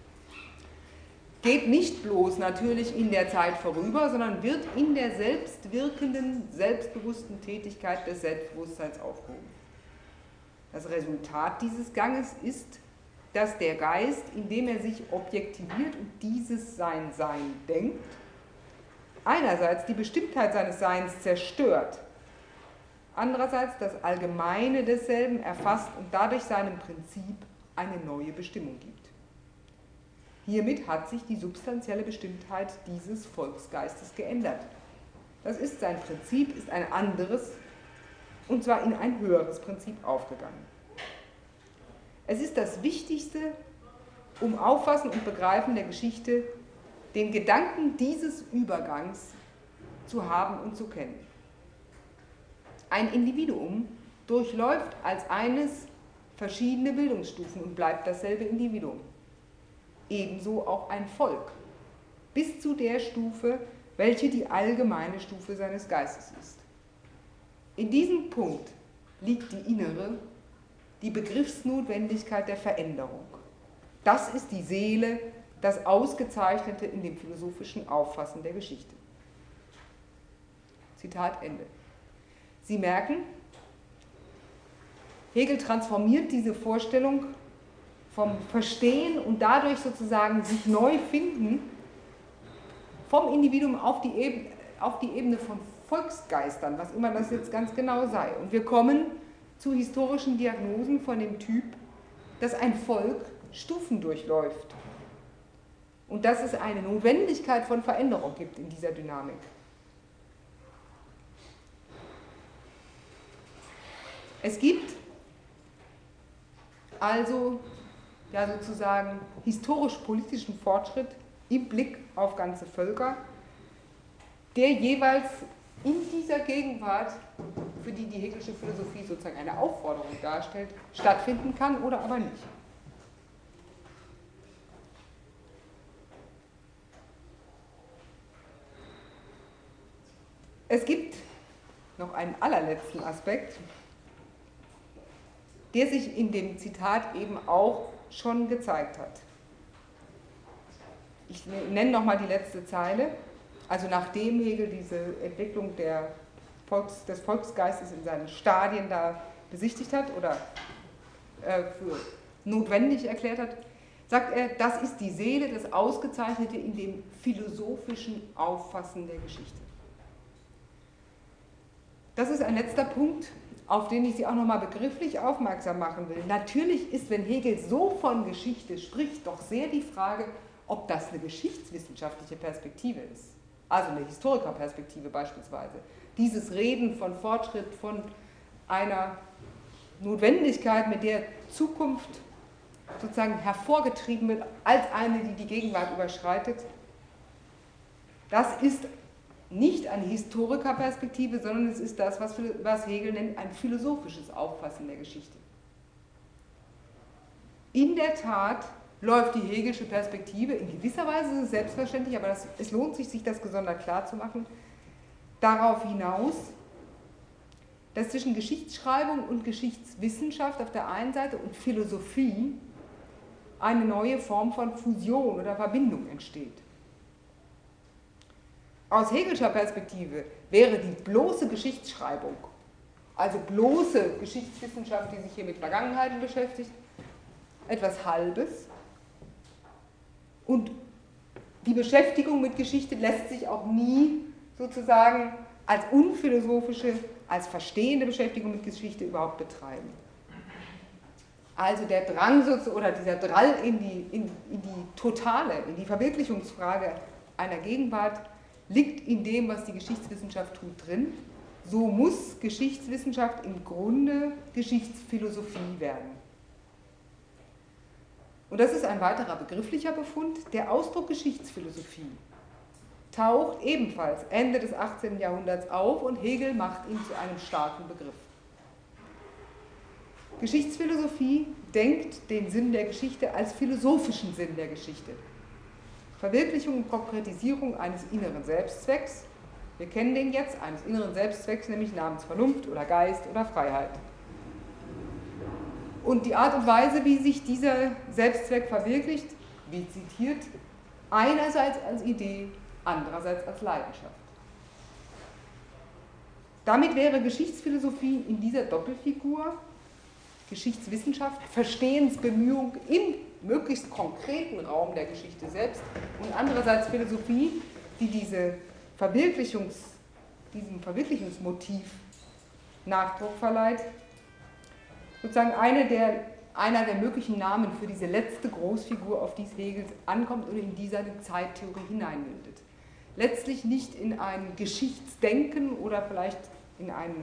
geht nicht bloß natürlich in der Zeit vorüber, sondern wird in der selbstwirkenden, selbstbewussten Tätigkeit des Selbstbewusstseins aufgehoben. Das Resultat dieses Ganges ist, dass der Geist, indem er sich objektiviert und dieses sein Sein denkt, einerseits die Bestimmtheit seines Seins zerstört, andererseits das Allgemeine desselben erfasst und dadurch seinem Prinzip eine neue Bestimmung gibt. Hiermit hat sich die substanzielle Bestimmtheit dieses Volksgeistes geändert. Das ist sein Prinzip, ist ein anderes, und zwar in ein höheres Prinzip aufgegangen. Es ist das Wichtigste, um Auffassen und Begreifen der Geschichte, den Gedanken dieses Übergangs zu haben und zu kennen. Ein Individuum durchläuft als eines verschiedene Bildungsstufen und bleibt dasselbe Individuum. Ebenso auch ein Volk, bis zu der Stufe, welche die allgemeine Stufe seines Geistes ist. In diesem Punkt liegt die innere, die Begriffsnotwendigkeit der Veränderung. Das ist die Seele, das Ausgezeichnete in dem philosophischen Auffassen der Geschichte. Zitat Ende. Sie merken, Hegel transformiert diese Vorstellung vom Verstehen und dadurch sozusagen sich neu finden vom Individuum auf die Ebene, auf die Ebene von Volksgeistern, was immer das jetzt ganz genau sei. Und wir kommen zu historischen Diagnosen von dem Typ, dass ein Volk Stufen durchläuft und dass es eine Notwendigkeit von Veränderung gibt in dieser Dynamik. Es gibt also ja sozusagen historisch-politischen Fortschritt im Blick auf ganze Völker, der jeweils in dieser Gegenwart, für die die Hegelsche Philosophie sozusagen eine Aufforderung darstellt, stattfinden kann oder aber nicht. Es gibt noch einen allerletzten Aspekt, der sich in dem Zitat eben auch schon gezeigt hat. Ich nenne nochmal die letzte Zeile. Also nachdem Hegel diese Entwicklung der Volks, des Volksgeistes in seinen Stadien da besichtigt hat oder äh, für notwendig erklärt hat, sagt er, das ist die Seele, das Ausgezeichnete in dem philosophischen Auffassen der Geschichte. Das ist ein letzter Punkt, auf den ich Sie auch nochmal begrifflich aufmerksam machen will. Natürlich ist, wenn Hegel so von Geschichte spricht, doch sehr die Frage, ob das eine geschichtswissenschaftliche Perspektive ist. Also eine Historikerperspektive beispielsweise. Dieses Reden von Fortschritt, von einer Notwendigkeit, mit der Zukunft sozusagen hervorgetrieben wird, als eine, die die Gegenwart überschreitet, das ist nicht eine Historikerperspektive, sondern es ist das, was, was Hegel nennt, ein philosophisches Auffassen der Geschichte. In der Tat läuft die Hegelsche Perspektive, in gewisser Weise ist es selbstverständlich, aber das, es lohnt sich, sich das gesondert klarzumachen, darauf hinaus, dass zwischen Geschichtsschreibung und Geschichtswissenschaft auf der einen Seite und Philosophie eine neue Form von Fusion oder Verbindung entsteht. Aus Hegelscher Perspektive wäre die bloße Geschichtsschreibung, also bloße Geschichtswissenschaft, die sich hier mit Vergangenheiten beschäftigt, etwas Halbes. Und die Beschäftigung mit Geschichte lässt sich auch nie sozusagen als unphilosophische, als verstehende Beschäftigung mit Geschichte überhaupt betreiben. Also der Drang oder dieser Drall in die, in, in die totale, in die Verwirklichungsfrage einer Gegenwart liegt in dem, was die Geschichtswissenschaft tut, drin. So muss Geschichtswissenschaft im Grunde Geschichtsphilosophie werden. Und das ist ein weiterer begrifflicher Befund. Der Ausdruck Geschichtsphilosophie taucht ebenfalls Ende des achtzehnten Jahrhunderts auf und Hegel macht ihn zu einem starken Begriff. Geschichtsphilosophie denkt den Sinn der Geschichte als philosophischen Sinn der Geschichte. Verwirklichung und Konkretisierung eines inneren Selbstzwecks, wir kennen den jetzt, eines inneren Selbstzwecks, nämlich namens Vernunft oder Geist oder Freiheit. Und die Art und Weise, wie sich dieser Selbstzweck verwirklicht, wie zitiert, einerseits als Idee, andererseits als Leidenschaft. Damit wäre Geschichtsphilosophie in dieser Doppelfigur, Geschichtswissenschaft, Verstehensbemühung im möglichst konkreten Raum der Geschichte selbst und andererseits Philosophie, die diese Verwirklichungs, diesem Verwirklichungsmotiv Nachdruck verleiht, sozusagen eine der, einer der möglichen Namen für diese letzte Großfigur, auf die es Hegel ankommt und in die seine Zeittheorie hineinmündet. Letztlich nicht in ein Geschichtsdenken oder vielleicht in ein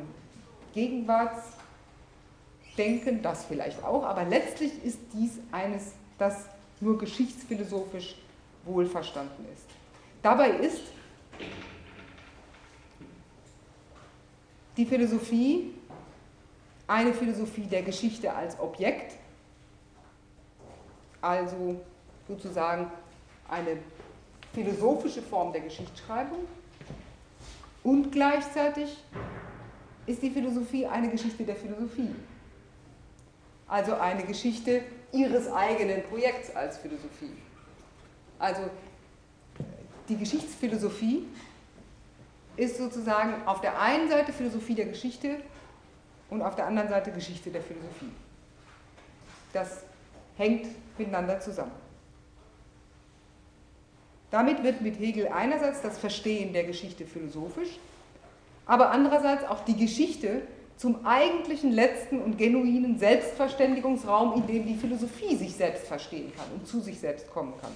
Gegenwartsdenken, das vielleicht auch, aber letztlich ist dies eines, das nur geschichtsphilosophisch wohlverstanden ist. Dabei ist die Philosophie eine Philosophie der Geschichte als Objekt, also sozusagen eine philosophische Form der Geschichtsschreibung, und gleichzeitig ist die Philosophie eine Geschichte der Philosophie, also eine Geschichte ihres eigenen Projekts als Philosophie. Also die Geschichtsphilosophie ist sozusagen auf der einen Seite Philosophie der Geschichte und auf der anderen Seite Geschichte der Philosophie. Das hängt miteinander zusammen. Damit wird mit Hegel einerseits das Verstehen der Geschichte philosophisch, aber andererseits auch die Geschichte zum eigentlichen letzten und genuinen Selbstverständigungsraum, in dem die Philosophie sich selbst verstehen kann und zu sich selbst kommen kann.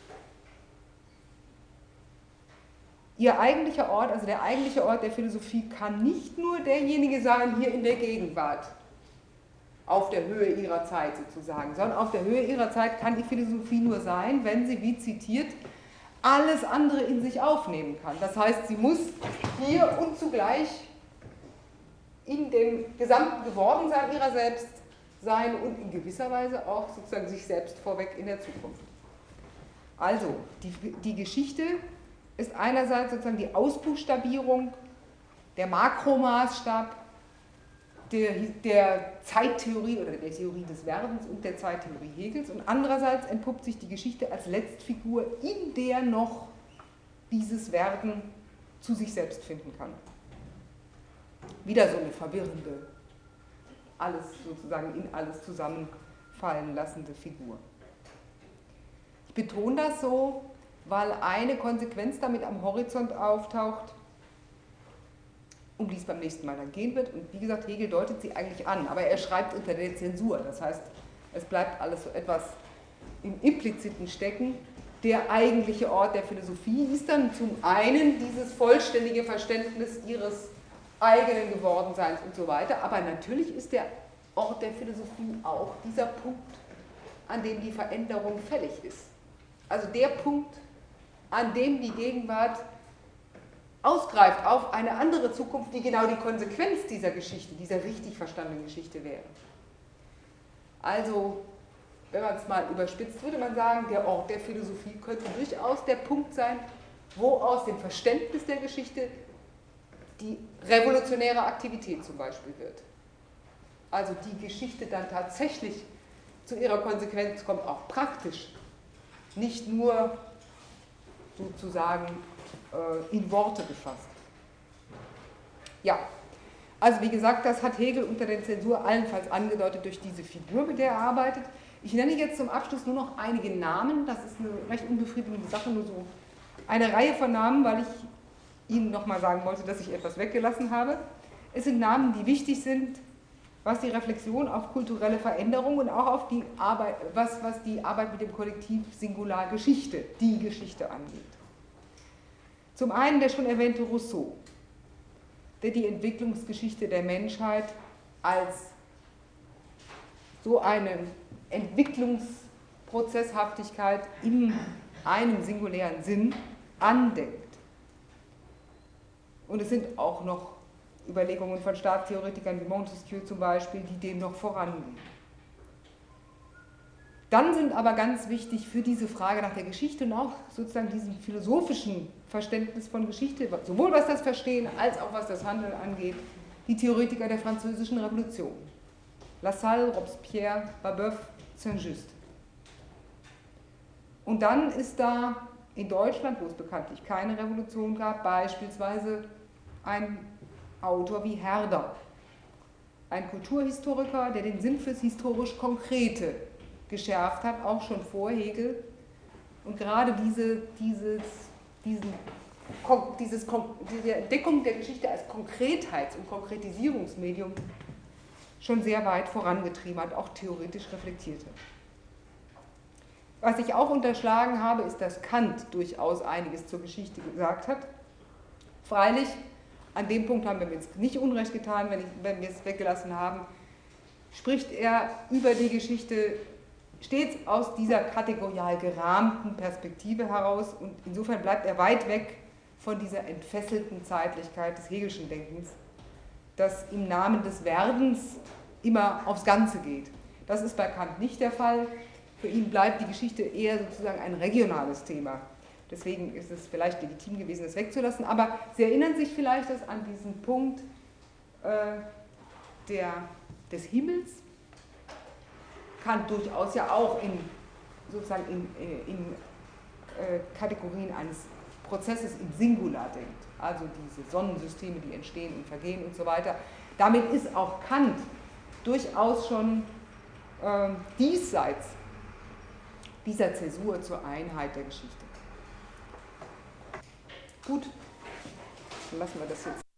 Ihr eigentlicher Ort, also der eigentliche Ort der Philosophie, kann nicht nur derjenige sein, hier in der Gegenwart, auf der Höhe ihrer Zeit sozusagen, sondern auf der Höhe ihrer Zeit kann die Philosophie nur sein, wenn sie, wie zitiert, alles andere in sich aufnehmen kann. Das heißt, sie muss hier und zugleich in dem gesamten Gewordensein ihrer selbst sein und in gewisser Weise auch sozusagen sich selbst vorweg in der Zukunft. Also, die, die Geschichte ist einerseits sozusagen die Ausbuchstabierung, der Makromaßstab der, der Zeittheorie oder der Theorie des Werdens und der Zeittheorie Hegels, und andererseits entpuppt sich die Geschichte als Letztfigur, in der noch dieses Werden zu sich selbst finden kann. Wieder so eine verwirrende, alles sozusagen in alles zusammenfallen lassende Figur. Ich betone das so, weil eine Konsequenz damit am Horizont auftaucht, um die es beim nächsten Mal dann gehen wird. Und wie gesagt, Hegel deutet sie eigentlich an, aber er schreibt unter der Zensur. Das heißt, es bleibt alles so etwas im Impliziten stecken. Der eigentliche Ort der Philosophie ist dann zum einen dieses vollständige Verständnis ihres eigenen Gewordenseins und so weiter, aber natürlich ist der Ort der Philosophie auch dieser Punkt, an dem die Veränderung fällig ist. Also der Punkt, an dem die Gegenwart ausgreift auf eine andere Zukunft, die genau die Konsequenz dieser Geschichte, dieser richtig verstandenen Geschichte wäre. Also wenn man es mal überspitzt, würde man sagen, der Ort der Philosophie könnte durchaus der Punkt sein, wo aus dem Verständnis der Geschichte die revolutionäre Aktivität zum Beispiel wird. Also die Geschichte dann tatsächlich zu ihrer Konsequenz kommt, auch praktisch, nicht nur sozusagen äh, in Worte gefasst. Ja, also wie gesagt, das hat Hegel unter der Zensur allenfalls angedeutet durch diese Figur, mit der er arbeitet. Ich nenne jetzt zum Abschluss nur noch einige Namen, das ist eine recht unbefriedigende Sache, nur so eine Reihe von Namen, weil ich Ihnen nochmal sagen wollte, dass ich etwas weggelassen habe. Es sind Namen, die wichtig sind, was die Reflexion auf kulturelle Veränderung und auch auf die Arbeit, was, was die Arbeit mit dem Kollektiv Singular Geschichte, die Geschichte angeht. Zum einen der schon erwähnte Rousseau, der die Entwicklungsgeschichte der Menschheit als so eine Entwicklungsprozesshaftigkeit in einem singulären Sinn andenkt. Und es sind auch noch Überlegungen von Staatstheoretikern wie Montesquieu zum Beispiel, die dem noch vorangehen. Dann sind aber ganz wichtig für diese Frage nach der Geschichte und auch sozusagen diesem philosophischen Verständnis von Geschichte, sowohl was das Verstehen als auch was das Handeln angeht, die Theoretiker der Französischen Revolution. Lassalle, Robespierre, Babeuf, Saint-Just. Und dann ist da in Deutschland, wo es bekanntlich keine Revolution gab, beispielsweise ein Autor wie Herder, ein Kulturhistoriker, der den Sinn fürs historisch Konkrete geschärft hat, auch schon vor Hegel. Und gerade diese, dieses, diesen, dieses, diese Entdeckung der Geschichte als Konkretheits- und Konkretisierungsmedium schon sehr weit vorangetrieben hat, auch theoretisch reflektiert hat. Was ich auch unterschlagen habe, ist, dass Kant durchaus einiges zur Geschichte gesagt hat. Freilich, an dem Punkt haben wir mir jetzt nicht Unrecht getan, wenn, ich, wenn wir es weggelassen haben, spricht er über die Geschichte stets aus dieser kategorial gerahmten Perspektive heraus und insofern bleibt er weit weg von dieser entfesselten Zeitlichkeit des Hegelschen Denkens, das im Namen des Werdens immer aufs Ganze geht. Das ist bei Kant nicht der Fall. Für ihn bleibt die Geschichte eher sozusagen ein regionales Thema. Deswegen ist es vielleicht legitim gewesen, es wegzulassen. Aber Sie erinnern sich vielleicht dass an diesen Punkt äh, der, des Himmels. Kant durchaus ja auch in, sozusagen in, in äh, Kategorien eines Prozesses im Singular denkt. Also diese Sonnensysteme, die entstehen und vergehen und so weiter. Damit ist auch Kant durchaus schon äh, diesseits dieser Zäsur zur Einheit der Geschichte. Gut, dann lassen wir das jetzt.